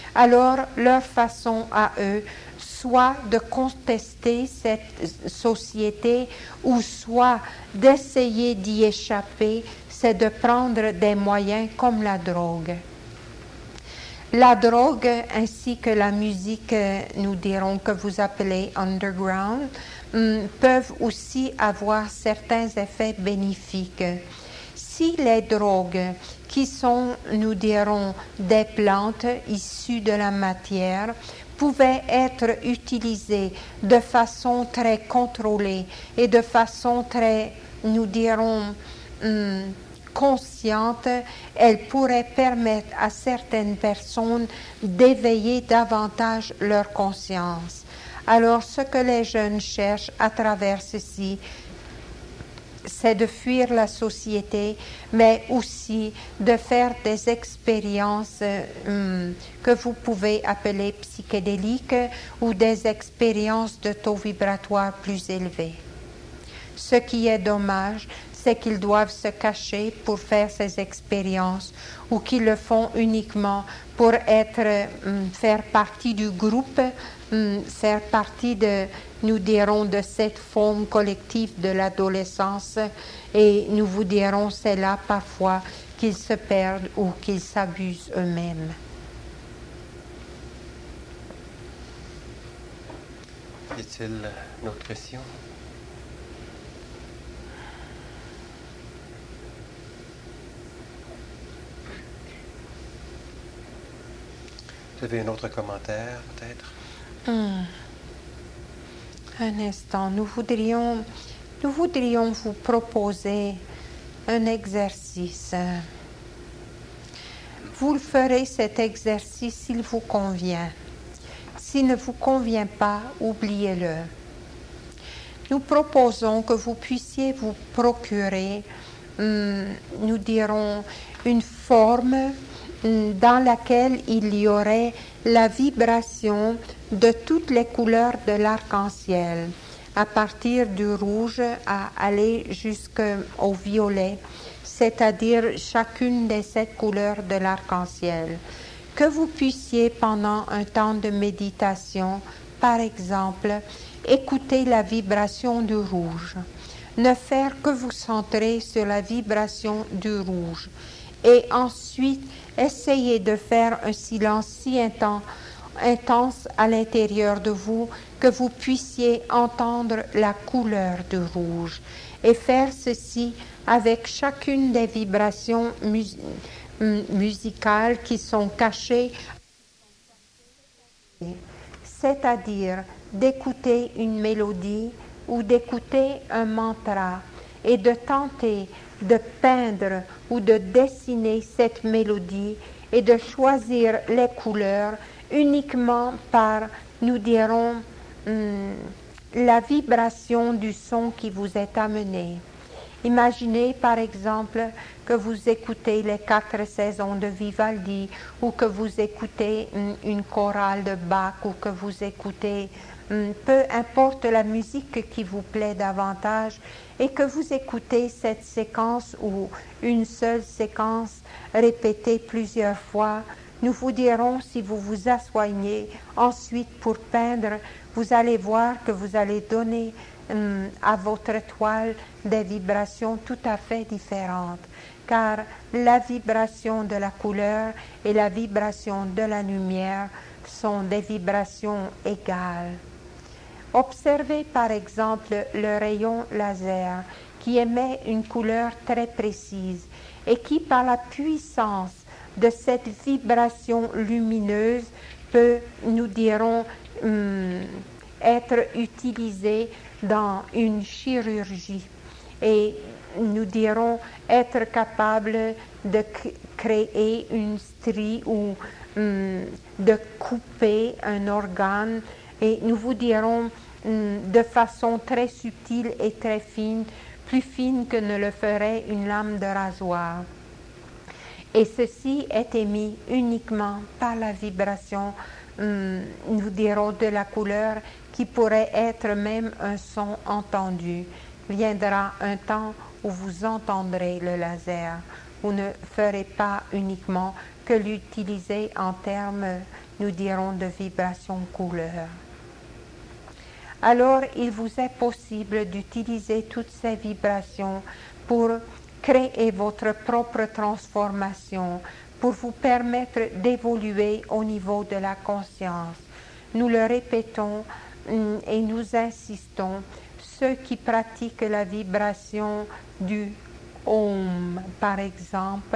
Speaker 2: alors leur façon à eux, soit de contester cette société ou soit d'essayer d'y échapper, c'est de prendre des moyens comme la drogue. La drogue ainsi que la musique, nous dirons que vous appelez underground, peuvent aussi avoir certains effets bénéfiques. Si les drogues qui sont, nous dirons, des plantes issues de la matière, pouvaient être utilisées de façon très contrôlée et de façon très, nous dirons, hum, consciente, elles pourraient permettre à certaines personnes d'éveiller davantage leur conscience. Alors, ce que les jeunes cherchent à travers ceci, c'est de fuir la société, mais aussi de faire des expériences euh, que vous pouvez appeler psychédéliques ou des expériences de taux vibratoire plus élevés. Ce qui est dommage, c'est qu'ils doivent se cacher pour faire ces expériences ou qu'ils le font uniquement pour être, euh, faire partie du groupe, euh, faire partie de, nous dirons, de cette forme collective de l'adolescence, et nous vous dirons, c'est là parfois qu'ils se perdent ou qu'ils s'abusent eux-mêmes.
Speaker 1: Y a-t-il une autre question? Vous avez un autre commentaire, peut-être?
Speaker 2: Hmm. Un instant, nous voudrions, nous voudrions vous proposer un exercice. Vous le ferez cet exercice s'il vous convient. S'il ne vous convient pas, oubliez-le. Nous proposons que vous puissiez vous procurer, hum, nous dirons, une forme dans laquelle il y aurait la vibration de toutes les couleurs de l'arc-en-ciel, à partir du rouge à aller jusqu'au violet, c'est-à-dire chacune des sept couleurs de l'arc-en-ciel. Que vous puissiez, pendant un temps de méditation, par exemple, écouter la vibration du rouge, ne faire que vous centrer sur la vibration du rouge, et ensuite essayez de faire un silence si intense, intense à l'intérieur de vous que vous puissiez entendre la couleur du rouge, et faire ceci avec chacune des vibrations mus musicales qui sont cachées, c'est-à-dire d'écouter une mélodie ou d'écouter un mantra et de tenter de peindre ou de dessiner cette mélodie et de choisir les couleurs uniquement par, nous dirons, hum, la vibration du son qui vous est amené. Imaginez par exemple que vous écoutez les quatre saisons de Vivaldi, ou que vous écoutez hum, une chorale de Bach, ou que vous écoutez, hum, peu importe la musique qui vous plaît davantage, et que vous écoutez cette séquence ou une seule séquence répétée plusieurs fois. Nous vous dirons, si vous vous assoignez ensuite pour peindre, vous allez voir que vous allez donner hum, à votre toile des vibrations tout à fait différentes, car la vibration de la couleur et la vibration de la lumière sont des vibrations égales. Observez par exemple le rayon laser qui émet une couleur très précise et qui, par la puissance de cette vibration lumineuse, peut, nous dirons, hum, être utilisé dans une chirurgie, et nous dirons être capable de créer une strie ou hum, de couper un organe, et nous vous dirons hum, de façon très subtile et très fine, plus fine que ne le ferait une lame de rasoir. Et ceci est émis uniquement par la vibration, hum, nous dirons, de la couleur, qui pourrait être même un son entendu. Viendra un temps où vous entendrez le laser. Vous ne ferez pas uniquement que l'utiliser en termes, nous dirons, de vibrations couleur. Alors, il vous est possible d'utiliser toutes ces vibrations pour créer votre propre transformation, pour vous permettre d'évoluer au niveau de la conscience. Nous le répétons et nous insistons, ceux qui pratiquent la vibration du Om, par exemple,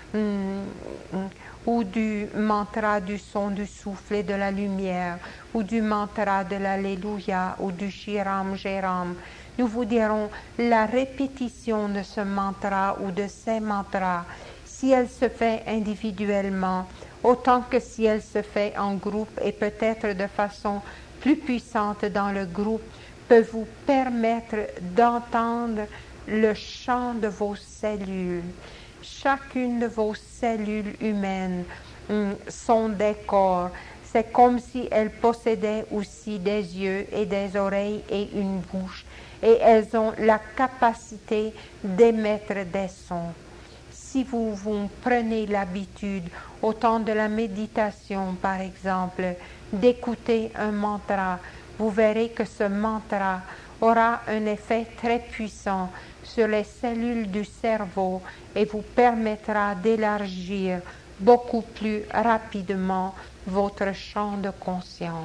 Speaker 2: ou du mantra du son du souffle et de la lumière, ou du mantra de l'Alléluia, ou du Shiram Jeram, nous vous dirons la répétition de ce mantra ou de ces mantras, si elle se fait individuellement, autant que si elle se fait en groupe et peut-être de façon plus puissante dans le groupe, peut vous permettre d'entendre le chant de vos cellules. Chacune de vos cellules humaines hum, sont des corps. C'est comme si elles possédaient aussi des yeux et des oreilles et une bouche. Et elles ont la capacité d'émettre des sons. Si vous, vous prenez l'habitude, au temps de la méditation par exemple, d'écouter un mantra, vous verrez que ce mantra aura un effet très puissant sur les cellules du cerveau et vous permettra d'élargir beaucoup plus rapidement votre champ de conscience.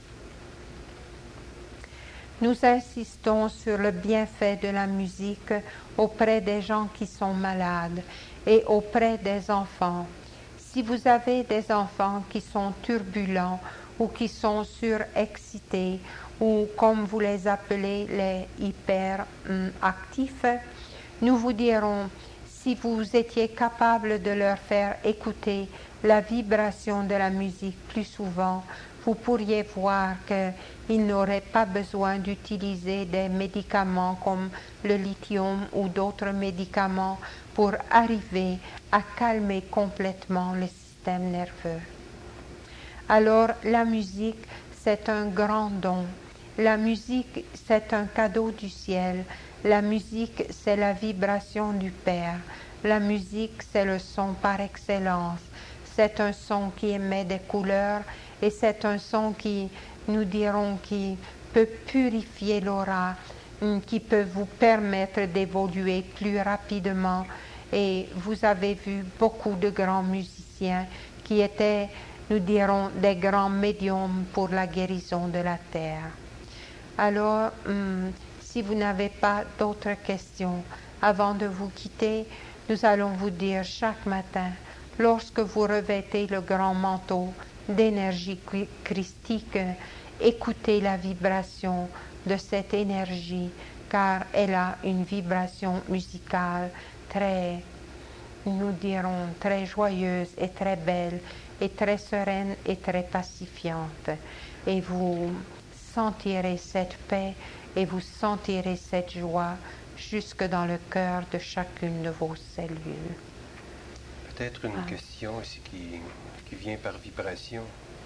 Speaker 2: Nous insistons sur le bienfait de la musique auprès des gens qui sont malades et auprès des enfants. Si vous avez des enfants qui sont turbulents ou qui sont surexcités ou comme vous les appelez les hyperactifs, nous vous dirons, si vous étiez capable de leur faire écouter la vibration de la musique plus souvent, vous pourriez voir qu'ils n'auraient pas besoin d'utiliser des médicaments comme le lithium ou d'autres médicaments pour arriver à calmer complètement le système nerveux. Alors, la musique, c'est un grand don. La musique, c'est un cadeau du ciel. La musique, c'est la vibration du Père. La musique, c'est le son par excellence. C'est un son qui émet des couleurs et c'est un son qui, nous dirons, qui peut purifier l'aura, qui peut vous permettre d'évoluer plus rapidement. Et vous avez vu beaucoup de grands musiciens qui étaient, nous dirons, des grands médiums pour la guérison de la terre. Alors, hum, si vous n'avez pas d'autres questions, avant de vous quitter, nous allons vous dire chaque matin, lorsque vous revêtez le grand manteau d'énergie christique, écoutez la vibration de cette énergie, car elle a une vibration musicale très, nous dirons, très joyeuse et très belle, et très sereine et très pacifiante. Et vous sentirez cette paix et vous sentirez cette joie jusque dans le cœur de chacune de vos cellules.
Speaker 1: Peut-être une ah. question ici qui, qui vient par vibration.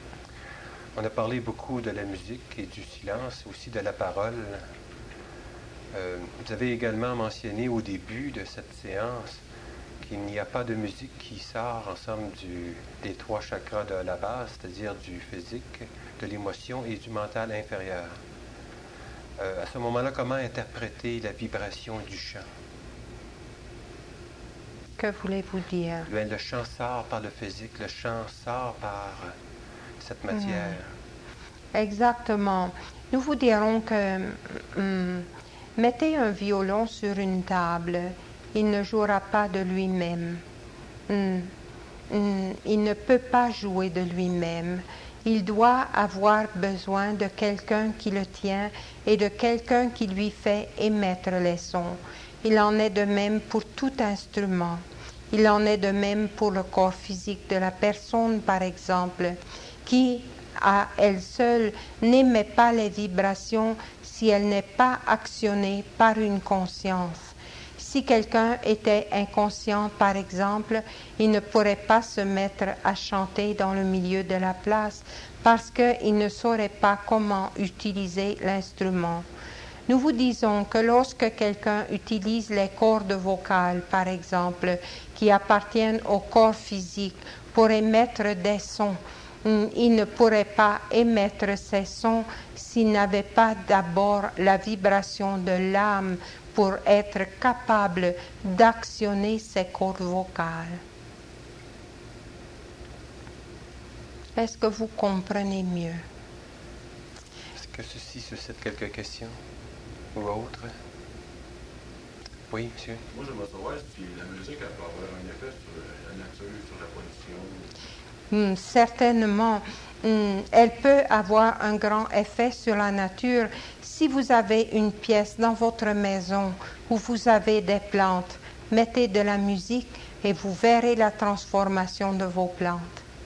Speaker 1: On a parlé beaucoup de la musique et du silence, aussi de la parole. Euh, vous avez également mentionné au début de cette séance qu'il n'y a pas de musique qui sort ensemble du, des trois chakras de la base, c'est-à-dire du physique, de l'émotion et du mental inférieur. Euh, à ce moment-là, comment interpréter la vibration du chant?
Speaker 2: Que voulez-vous dire?
Speaker 1: Le, le chant sort par le physique, le chant sort par cette matière.
Speaker 2: Mmh. Exactement. Nous vous dirons que hum, mettez un violon sur une table, il ne jouera pas de lui-même. Hum, hum, il ne peut pas jouer de lui-même. Il doit avoir besoin de quelqu'un qui le tient et de quelqu'un qui lui fait émettre les sons. Il en est de même pour tout instrument. Il en est de même pour le corps physique de la personne, par exemple, qui, à elle seule, n'émet pas les vibrations si elle n'est pas actionnée par une conscience. Si quelqu'un était inconscient, par exemple, il ne pourrait pas se mettre à chanter dans le milieu de la place parce qu'il ne saurait pas comment utiliser l'instrument. Nous vous disons que lorsque quelqu'un utilise les cordes vocales, par exemple, qui appartiennent au corps physique pour émettre des sons, il ne pourrait pas émettre ces sons s'il n'avait pas d'abord la vibration de l'âme pour être capable d'actionner ses cordes vocales. Est-ce que vous comprenez mieux?
Speaker 1: Est-ce que ceci suscite quelques questions ou autres? Oui, monsieur.
Speaker 7: Moi, j'aimerais savoir si la musique elle peut avoir un effet sur la nature, sur la pollution.
Speaker 2: Mm, certainement, mm, elle peut avoir un grand effet sur la nature. Si vous avez une pièce dans votre maison où vous avez des plantes, mettez de la musique et vous verrez la transformation de vos plantes.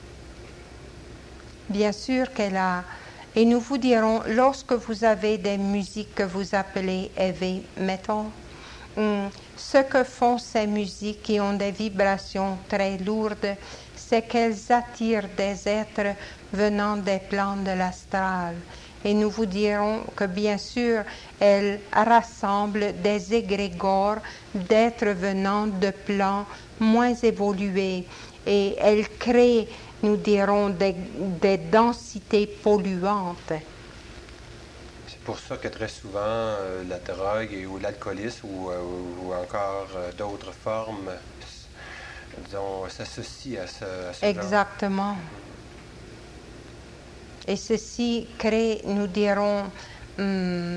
Speaker 2: Bien sûr qu'elle a, et nous vous dirons, lorsque vous avez des musiques que vous appelez heavy metal, mm, ce que font ces musiques qui ont des vibrations très lourdes, c'est qu'elles attirent des êtres venant des plans de l'astral. Et nous vous dirons que bien sûr, elles rassemblent des égrégores d'êtres venant de plans moins évolués. Et elles créent, nous dirons, des, des densités polluantes.
Speaker 1: C'est pour ça que très souvent, euh, la drogue et, ou l'alcoolisme ou, euh, ou encore euh, d'autres formes, disons, s'associent à ce, à ce
Speaker 2: Exactement.
Speaker 1: genre.
Speaker 2: Et ceci crée, nous dirons, hum,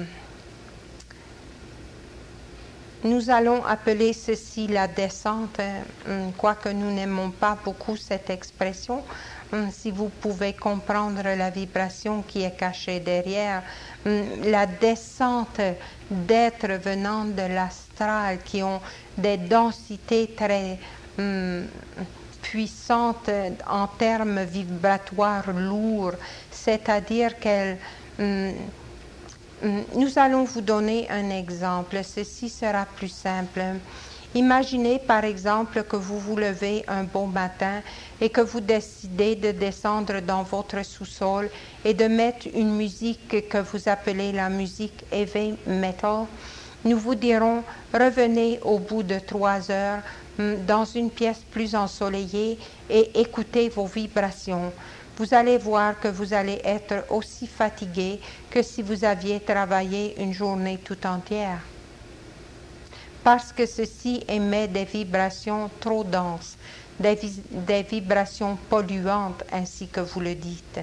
Speaker 2: nous allons appeler ceci la descente, hum, quoique nous n'aimons pas beaucoup cette expression. Hum, si vous pouvez comprendre la vibration qui est cachée derrière, hum, la descente d'êtres venant de l'astral qui ont des densités très hum, puissante en termes vibratoires lourds, c'est-à-dire qu'elle... Hum, hum, nous allons vous donner un exemple, ceci sera plus simple. Imaginez par exemple que vous vous levez un beau matin et que vous décidez de descendre dans votre sous-sol et de mettre une musique que vous appelez la musique heavy metal. Nous vous dirons, revenez au bout de trois heures dans une pièce plus ensoleillée et écoutez vos vibrations. Vous allez voir que vous allez être aussi fatigué que si vous aviez travaillé une journée tout entière. Parce que ceci émet des vibrations trop denses, des, vi- des vibrations polluantes, ainsi que vous le dites.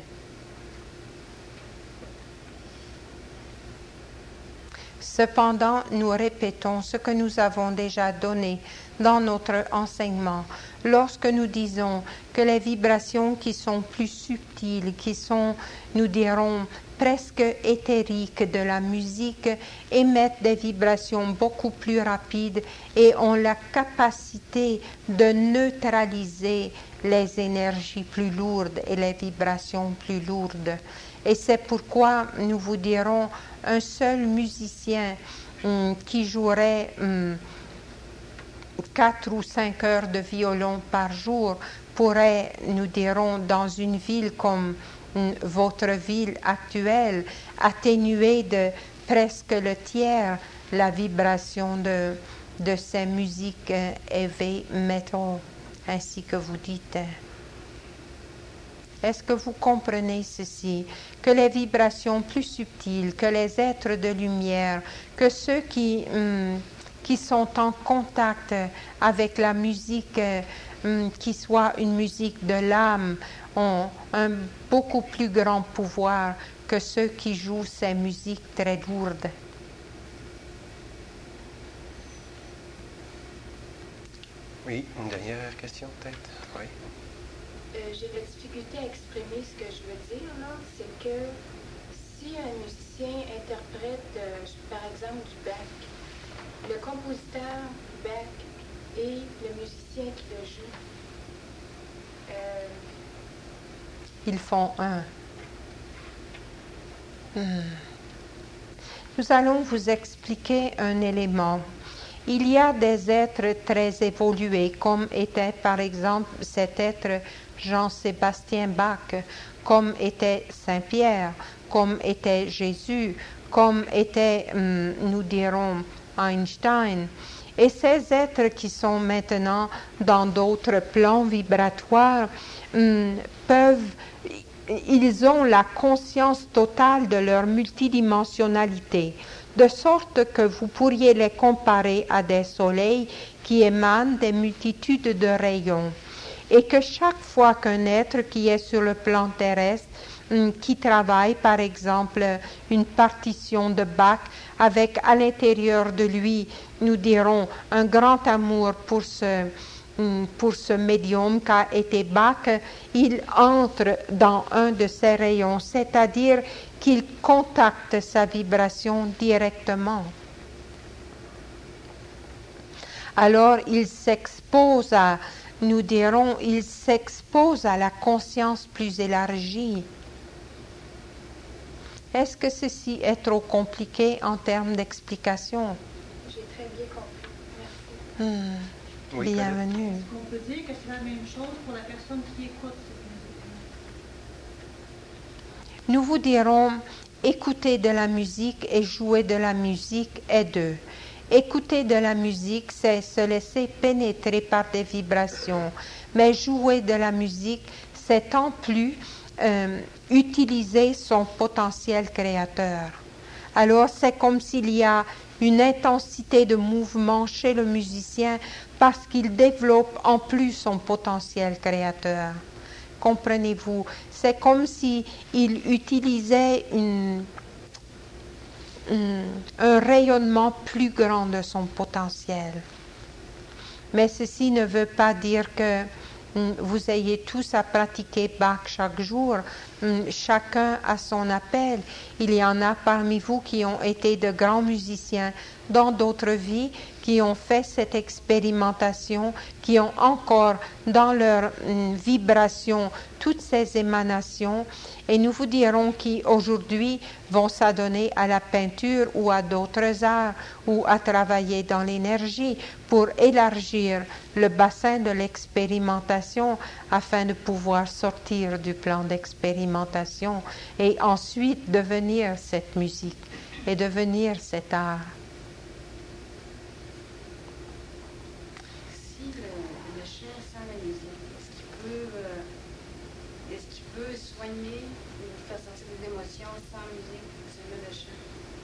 Speaker 2: Cependant, nous répétons ce que nous avons déjà donné dans notre enseignement. Lorsque nous disons que les vibrations qui sont plus subtiles, qui sont, nous dirons, presque éthériques de la musique, émettent des vibrations beaucoup plus rapides et ont la capacité de neutraliser les énergies plus lourdes et les vibrations plus lourdes. Et c'est pourquoi nous vous dirons, un seul musicien hum, qui jouerait hum, quatre ou cinq heures de violon par jour pourrait, nous dirons, dans une ville comme hum, votre ville actuelle, atténuer de presque le tiers la vibration de, de ces musiques euh, heavy metal, ainsi que vous dites. Est-ce que vous comprenez ceci? Que les vibrations plus subtiles, que les êtres de lumière, que ceux qui, hum, qui sont en contact avec la musique, hum, qui soit une musique de l'âme, ont un beaucoup plus grand pouvoir que ceux qui jouent ces musiques très lourdes.
Speaker 1: Oui, une dernière question peut-être? Oui.
Speaker 4: Euh, j'ai de la difficulté à exprimer ce que je veux dire, là. C'est que si un musicien interprète, euh, par exemple, du Bach, le compositeur du Bach et le musicien qui le joue, euh,
Speaker 2: Ils font un. Hmm. Nous allons vous expliquer un élément. Il y a des êtres très évolués, comme était par exemple cet être Jean-Sébastien Bach, comme était Saint-Pierre, comme était Jésus, comme était, hum, nous dirons, Einstein. Et ces êtres qui sont maintenant dans d'autres plans vibratoires hum, peuvent, ils ont la conscience totale de leur multidimensionnalité, de sorte que vous pourriez les comparer à des soleils qui émanent des multitudes de rayons, et que chaque fois qu'un être qui est sur le plan terrestre, qui travaille par exemple une partition de Bach avec à l'intérieur de lui, nous dirons, un grand amour pour ce, pour ce médium qu'a été Bach, il entre dans un de ses rayons, c'est-à-dire qu'il contacte sa vibration directement. Alors il s'expose à, nous dirons, il s'expose à la conscience plus élargie. Est-ce que ceci est trop compliqué en termes d'explication?
Speaker 6: J'ai très bien compris. Merci.
Speaker 2: Hmm.
Speaker 1: Oui,
Speaker 2: Bienvenue.
Speaker 8: Est-ce qu'on peut dire que c'est la même chose pour la personne qui écoute cette musique?
Speaker 2: Nous vous dirons, écouter de la musique et jouer de la musique est deux. Écouter de la musique, c'est se laisser pénétrer par des vibrations, mais jouer de la musique, c'est en plus euh, utiliser son potentiel créateur. Alors c'est comme s'il y a une intensité de mouvement chez le musicien parce qu'il développe en plus son potentiel créateur. Comprenez-vous? C'est comme s'il utilisait une, une, un rayonnement plus grand de son potentiel. Mais ceci ne veut pas dire que vous ayez tous à pratiquer Bach chaque jour. Chacun a son appel. Il y en a parmi vous qui ont été de grands musiciens dans d'autres vies, qui ont fait cette expérimentation, qui ont encore dans leur vibration toutes ces émanations. Et nous vous dirons qui aujourd'hui vont s'adonner à la peinture ou à d'autres arts ou à travailler dans l'énergie pour élargir le bassin de l'expérimentation afin de pouvoir sortir du plan d'expérimentation et ensuite devenir cette musique et devenir cet art.
Speaker 6: Si le, le chant sans la musique, est-ce qu'il peut, euh, est-ce qu'il peut soigner ou faire sentir des émotions sans musique, celui le chant?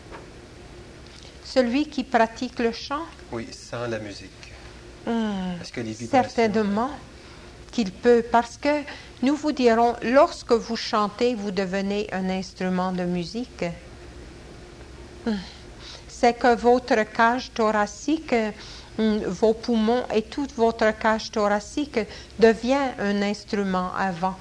Speaker 2: Celui qui pratique le chant?
Speaker 1: Oui, sans la musique.
Speaker 2: Hmm,
Speaker 1: Est-ce que les vibrations...
Speaker 2: Certainement qu'il peut, parce que nous vous dirons, lorsque vous chantez, vous devenez un instrument de musique. Hmm. C'est que votre cage thoracique, hmm, vos poumons et toute votre cage thoracique devient un instrument avant.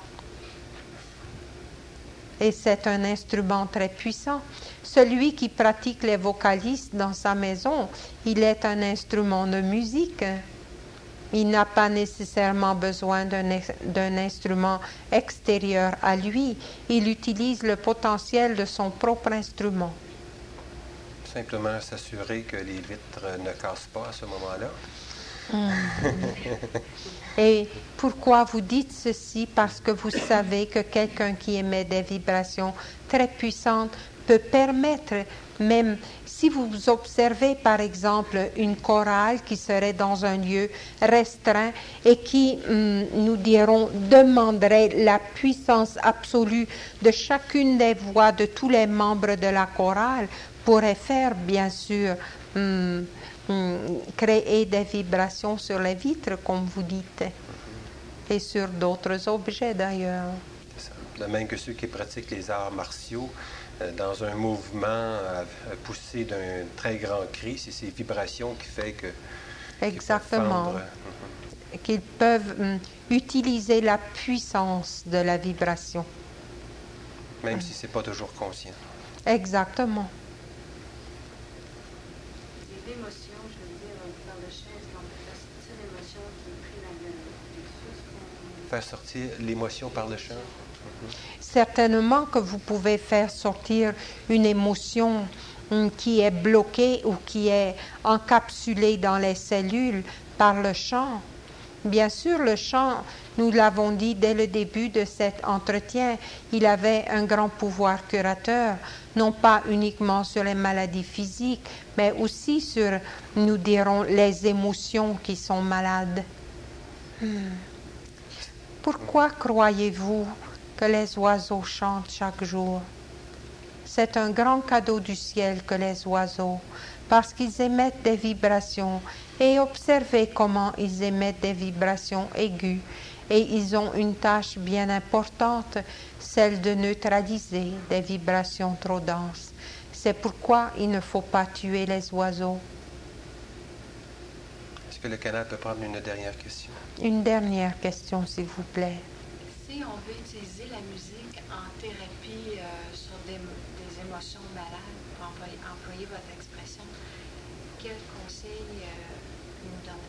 Speaker 2: Et c'est un instrument très puissant. Celui qui pratique les vocalistes dans sa maison, il est un instrument de musique. Il n'a pas nécessairement besoin d'un, d'un instrument extérieur à lui. Il utilise le potentiel de son propre instrument.
Speaker 1: Simplement s'assurer que les vitres ne cassent pas à ce moment-là.
Speaker 2: Mmh. Et pourquoi vous dites ceci? Parce que vous savez que quelqu'un qui émet des vibrations très puissantes peut permettre, même si vous observez par exemple une chorale qui serait dans un lieu restreint et qui, hum, nous dirons, demanderait la puissance absolue de chacune des voix de tous les membres de la chorale, pourrait faire bien sûr hum, hum, créer des vibrations sur les vitres, comme vous dites, et sur d'autres objets d'ailleurs.
Speaker 1: C'est ça. De même que ceux qui pratiquent les arts martiaux, dans un mouvement poussé d'un très grand cri, c'est ces vibrations qui fait que...
Speaker 2: Exactement. Qu'ils peuvent um, utiliser la puissance de la vibration.
Speaker 1: Même si ce n'est pas toujours conscient.
Speaker 2: Exactement.
Speaker 6: Les émotions, je veux dire, par le chant, est-ce qu'on peut faire sortir l'émotion qui est prise dans le...
Speaker 1: Faire sortir l'émotion par le chant? Mm-hmm.
Speaker 2: Certainement que vous pouvez faire sortir une émotion qui est bloquée ou qui est encapsulée dans les cellules par le chant. Bien sûr, le chant, nous l'avons dit dès le début de cet entretien, il avait un grand pouvoir curateur, non pas uniquement sur les maladies physiques, mais aussi sur, nous dirons, les émotions qui sont malades. Hmm. Pourquoi croyez-vous que les oiseaux chantent chaque jour. C'est un grand cadeau du ciel que les oiseaux, parce qu'ils émettent des vibrations, et observez comment ils émettent des vibrations aiguës, et ils ont une tâche bien importante, celle de neutraliser des vibrations trop denses. C'est pourquoi il ne faut pas tuer les oiseaux.
Speaker 1: Est-ce que le canal peut prendre une dernière question?
Speaker 2: Une dernière question, s'il vous plaît.
Speaker 4: Si on veut utiliser la musique en thérapie euh, sur des, des émotions malades, pour employer, employer votre expression, quel conseil euh,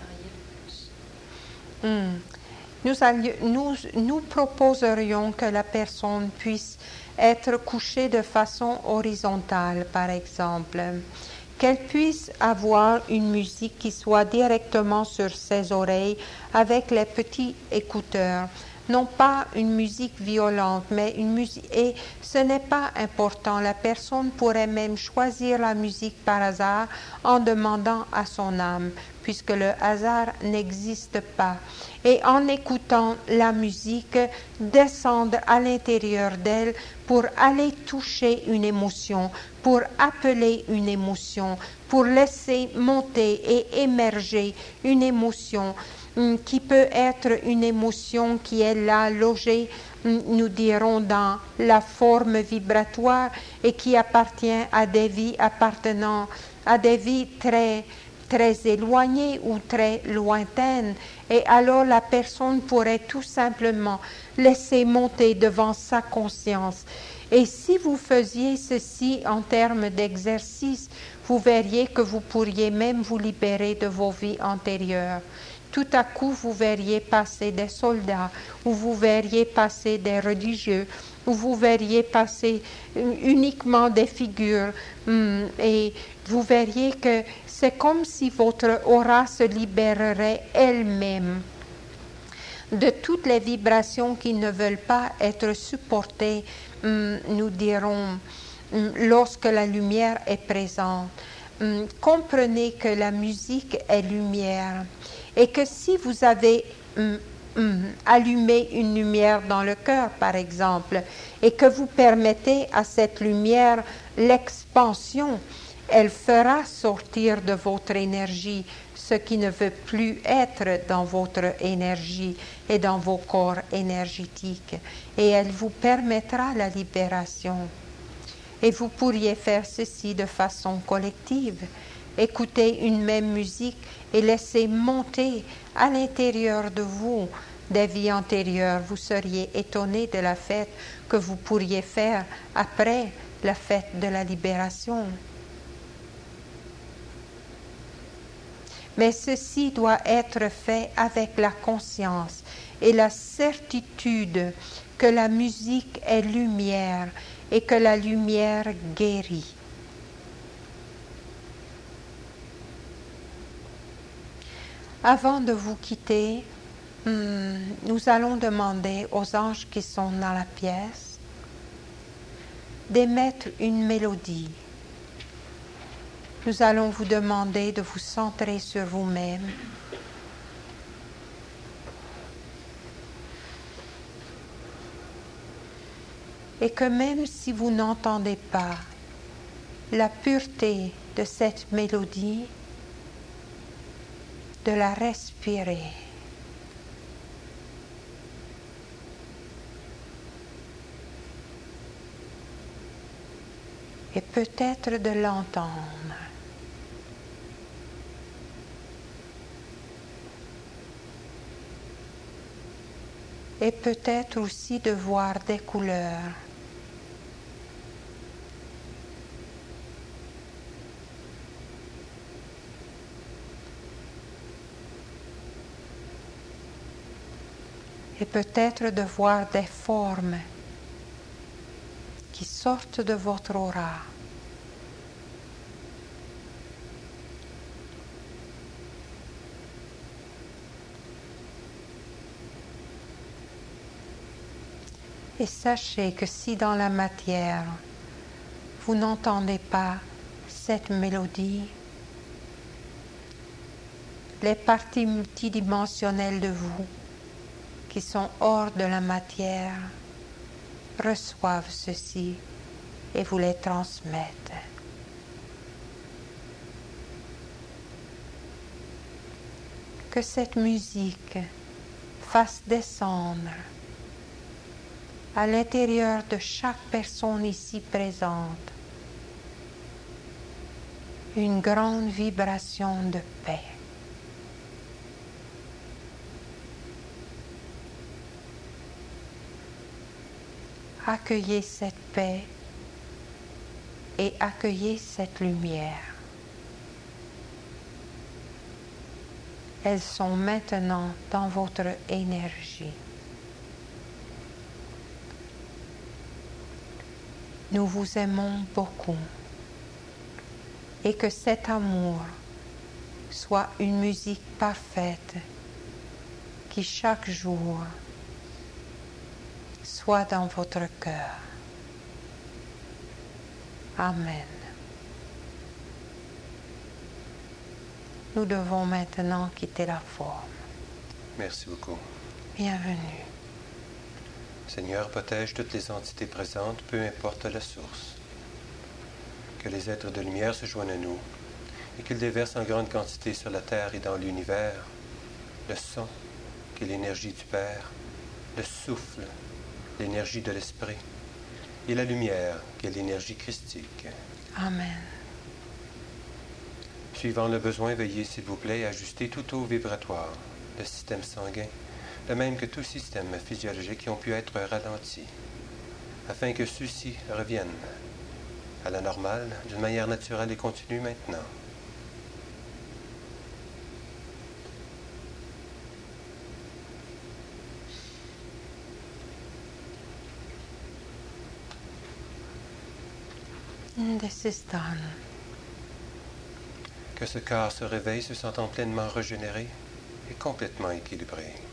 Speaker 4: nous donneriez le plus?
Speaker 2: Hmm. Nous, allions, nous, nous proposerions que la personne puisse être couchée de façon horizontale, par exemple, qu'elle puisse avoir une musique qui soit directement sur ses oreilles avec les petits écouteurs. Non pas une musique violente, mais une musique... Et ce n'est pas important. La personne pourrait même choisir la musique par hasard en demandant à son âme, puisque le hasard n'existe pas. Et en écoutant la musique, descendre à l'intérieur d'elle pour aller toucher une émotion, pour appeler une émotion, pour laisser monter et émerger une émotion qui peut être une émotion qui est là, logée, nous dirons, dans la forme vibratoire et qui appartient à des vies appartenant à des vies très, très éloignées ou très lointaines. Et alors la personne pourrait tout simplement laisser monter devant sa conscience. Et si vous faisiez ceci en termes d'exercice, vous verriez que vous pourriez même vous libérer de vos vies antérieures. Tout à coup, vous verriez passer des soldats, ou vous verriez passer des religieux, ou vous verriez passer uniquement des figures. Et vous verriez que c'est comme si votre aura se libérerait elle-même de toutes les vibrations qui ne veulent pas être supportées, nous dirons, lorsque la lumière est présente. Comprenez que la musique est lumière. Et que si vous avez hum, hum, allumé une lumière dans le cœur, par exemple, et que vous permettez à cette lumière l'expansion, elle fera sortir de votre énergie ce qui ne veut plus être dans votre énergie et dans vos corps énergétiques. Et elle vous permettra la libération. Et vous pourriez faire ceci de façon collective. Écoutez une même musique et laissez monter à l'intérieur de vous des vies antérieures. Vous seriez étonné de la fête que vous pourriez faire après la fête de la libération. Mais ceci doit être fait avec la conscience et la certitude que la musique est lumière et que la lumière guérit. Avant de vous quitter, nous allons demander aux anges qui sont dans la pièce d'émettre une mélodie. Nous allons vous demander de vous centrer sur vous-même. Et que même si vous n'entendez pas la pureté de cette mélodie, de la respirer. Et peut-être de l'entendre. Et peut-être aussi de voir des couleurs. Et peut-être de voir des formes qui sortent de votre aura. Et sachez que si dans la matière, vous n'entendez pas cette mélodie, les parties multidimensionnelles de vous, qui sont hors de la matière, reçoivent ceci et vous les transmettent. Que cette musique fasse descendre à l'intérieur de chaque personne ici présente une grande vibration de paix. Accueillez cette paix et accueillez cette lumière. Elles sont maintenant dans votre énergie. Nous vous aimons beaucoup et que cet amour soit une musique parfaite qui chaque jour soit dans votre cœur. Amen. Nous devons maintenant quitter la forme.
Speaker 1: Merci beaucoup.
Speaker 2: Bienvenue.
Speaker 1: Seigneur, protège toutes les entités présentes, peu importe la source. Que les êtres de lumière se joignent à nous et qu'ils déversent en grande quantité sur la terre et dans l'univers le son qui est l'énergie du Père, le souffle, l'énergie de l'Esprit, et la lumière qui est l'énergie christique.
Speaker 2: Amen.
Speaker 1: Suivant le besoin, veuillez, s'il vous plaît, ajuster tout taux vibratoire, le système sanguin, de même que tout système physiologique qui ont pu être ralentis, afin que ceux-ci reviennent à la normale d'une manière naturelle et continue maintenant.
Speaker 2: This is done.
Speaker 1: Que ce corps se réveille se sentant pleinement régénéré et complètement équilibré.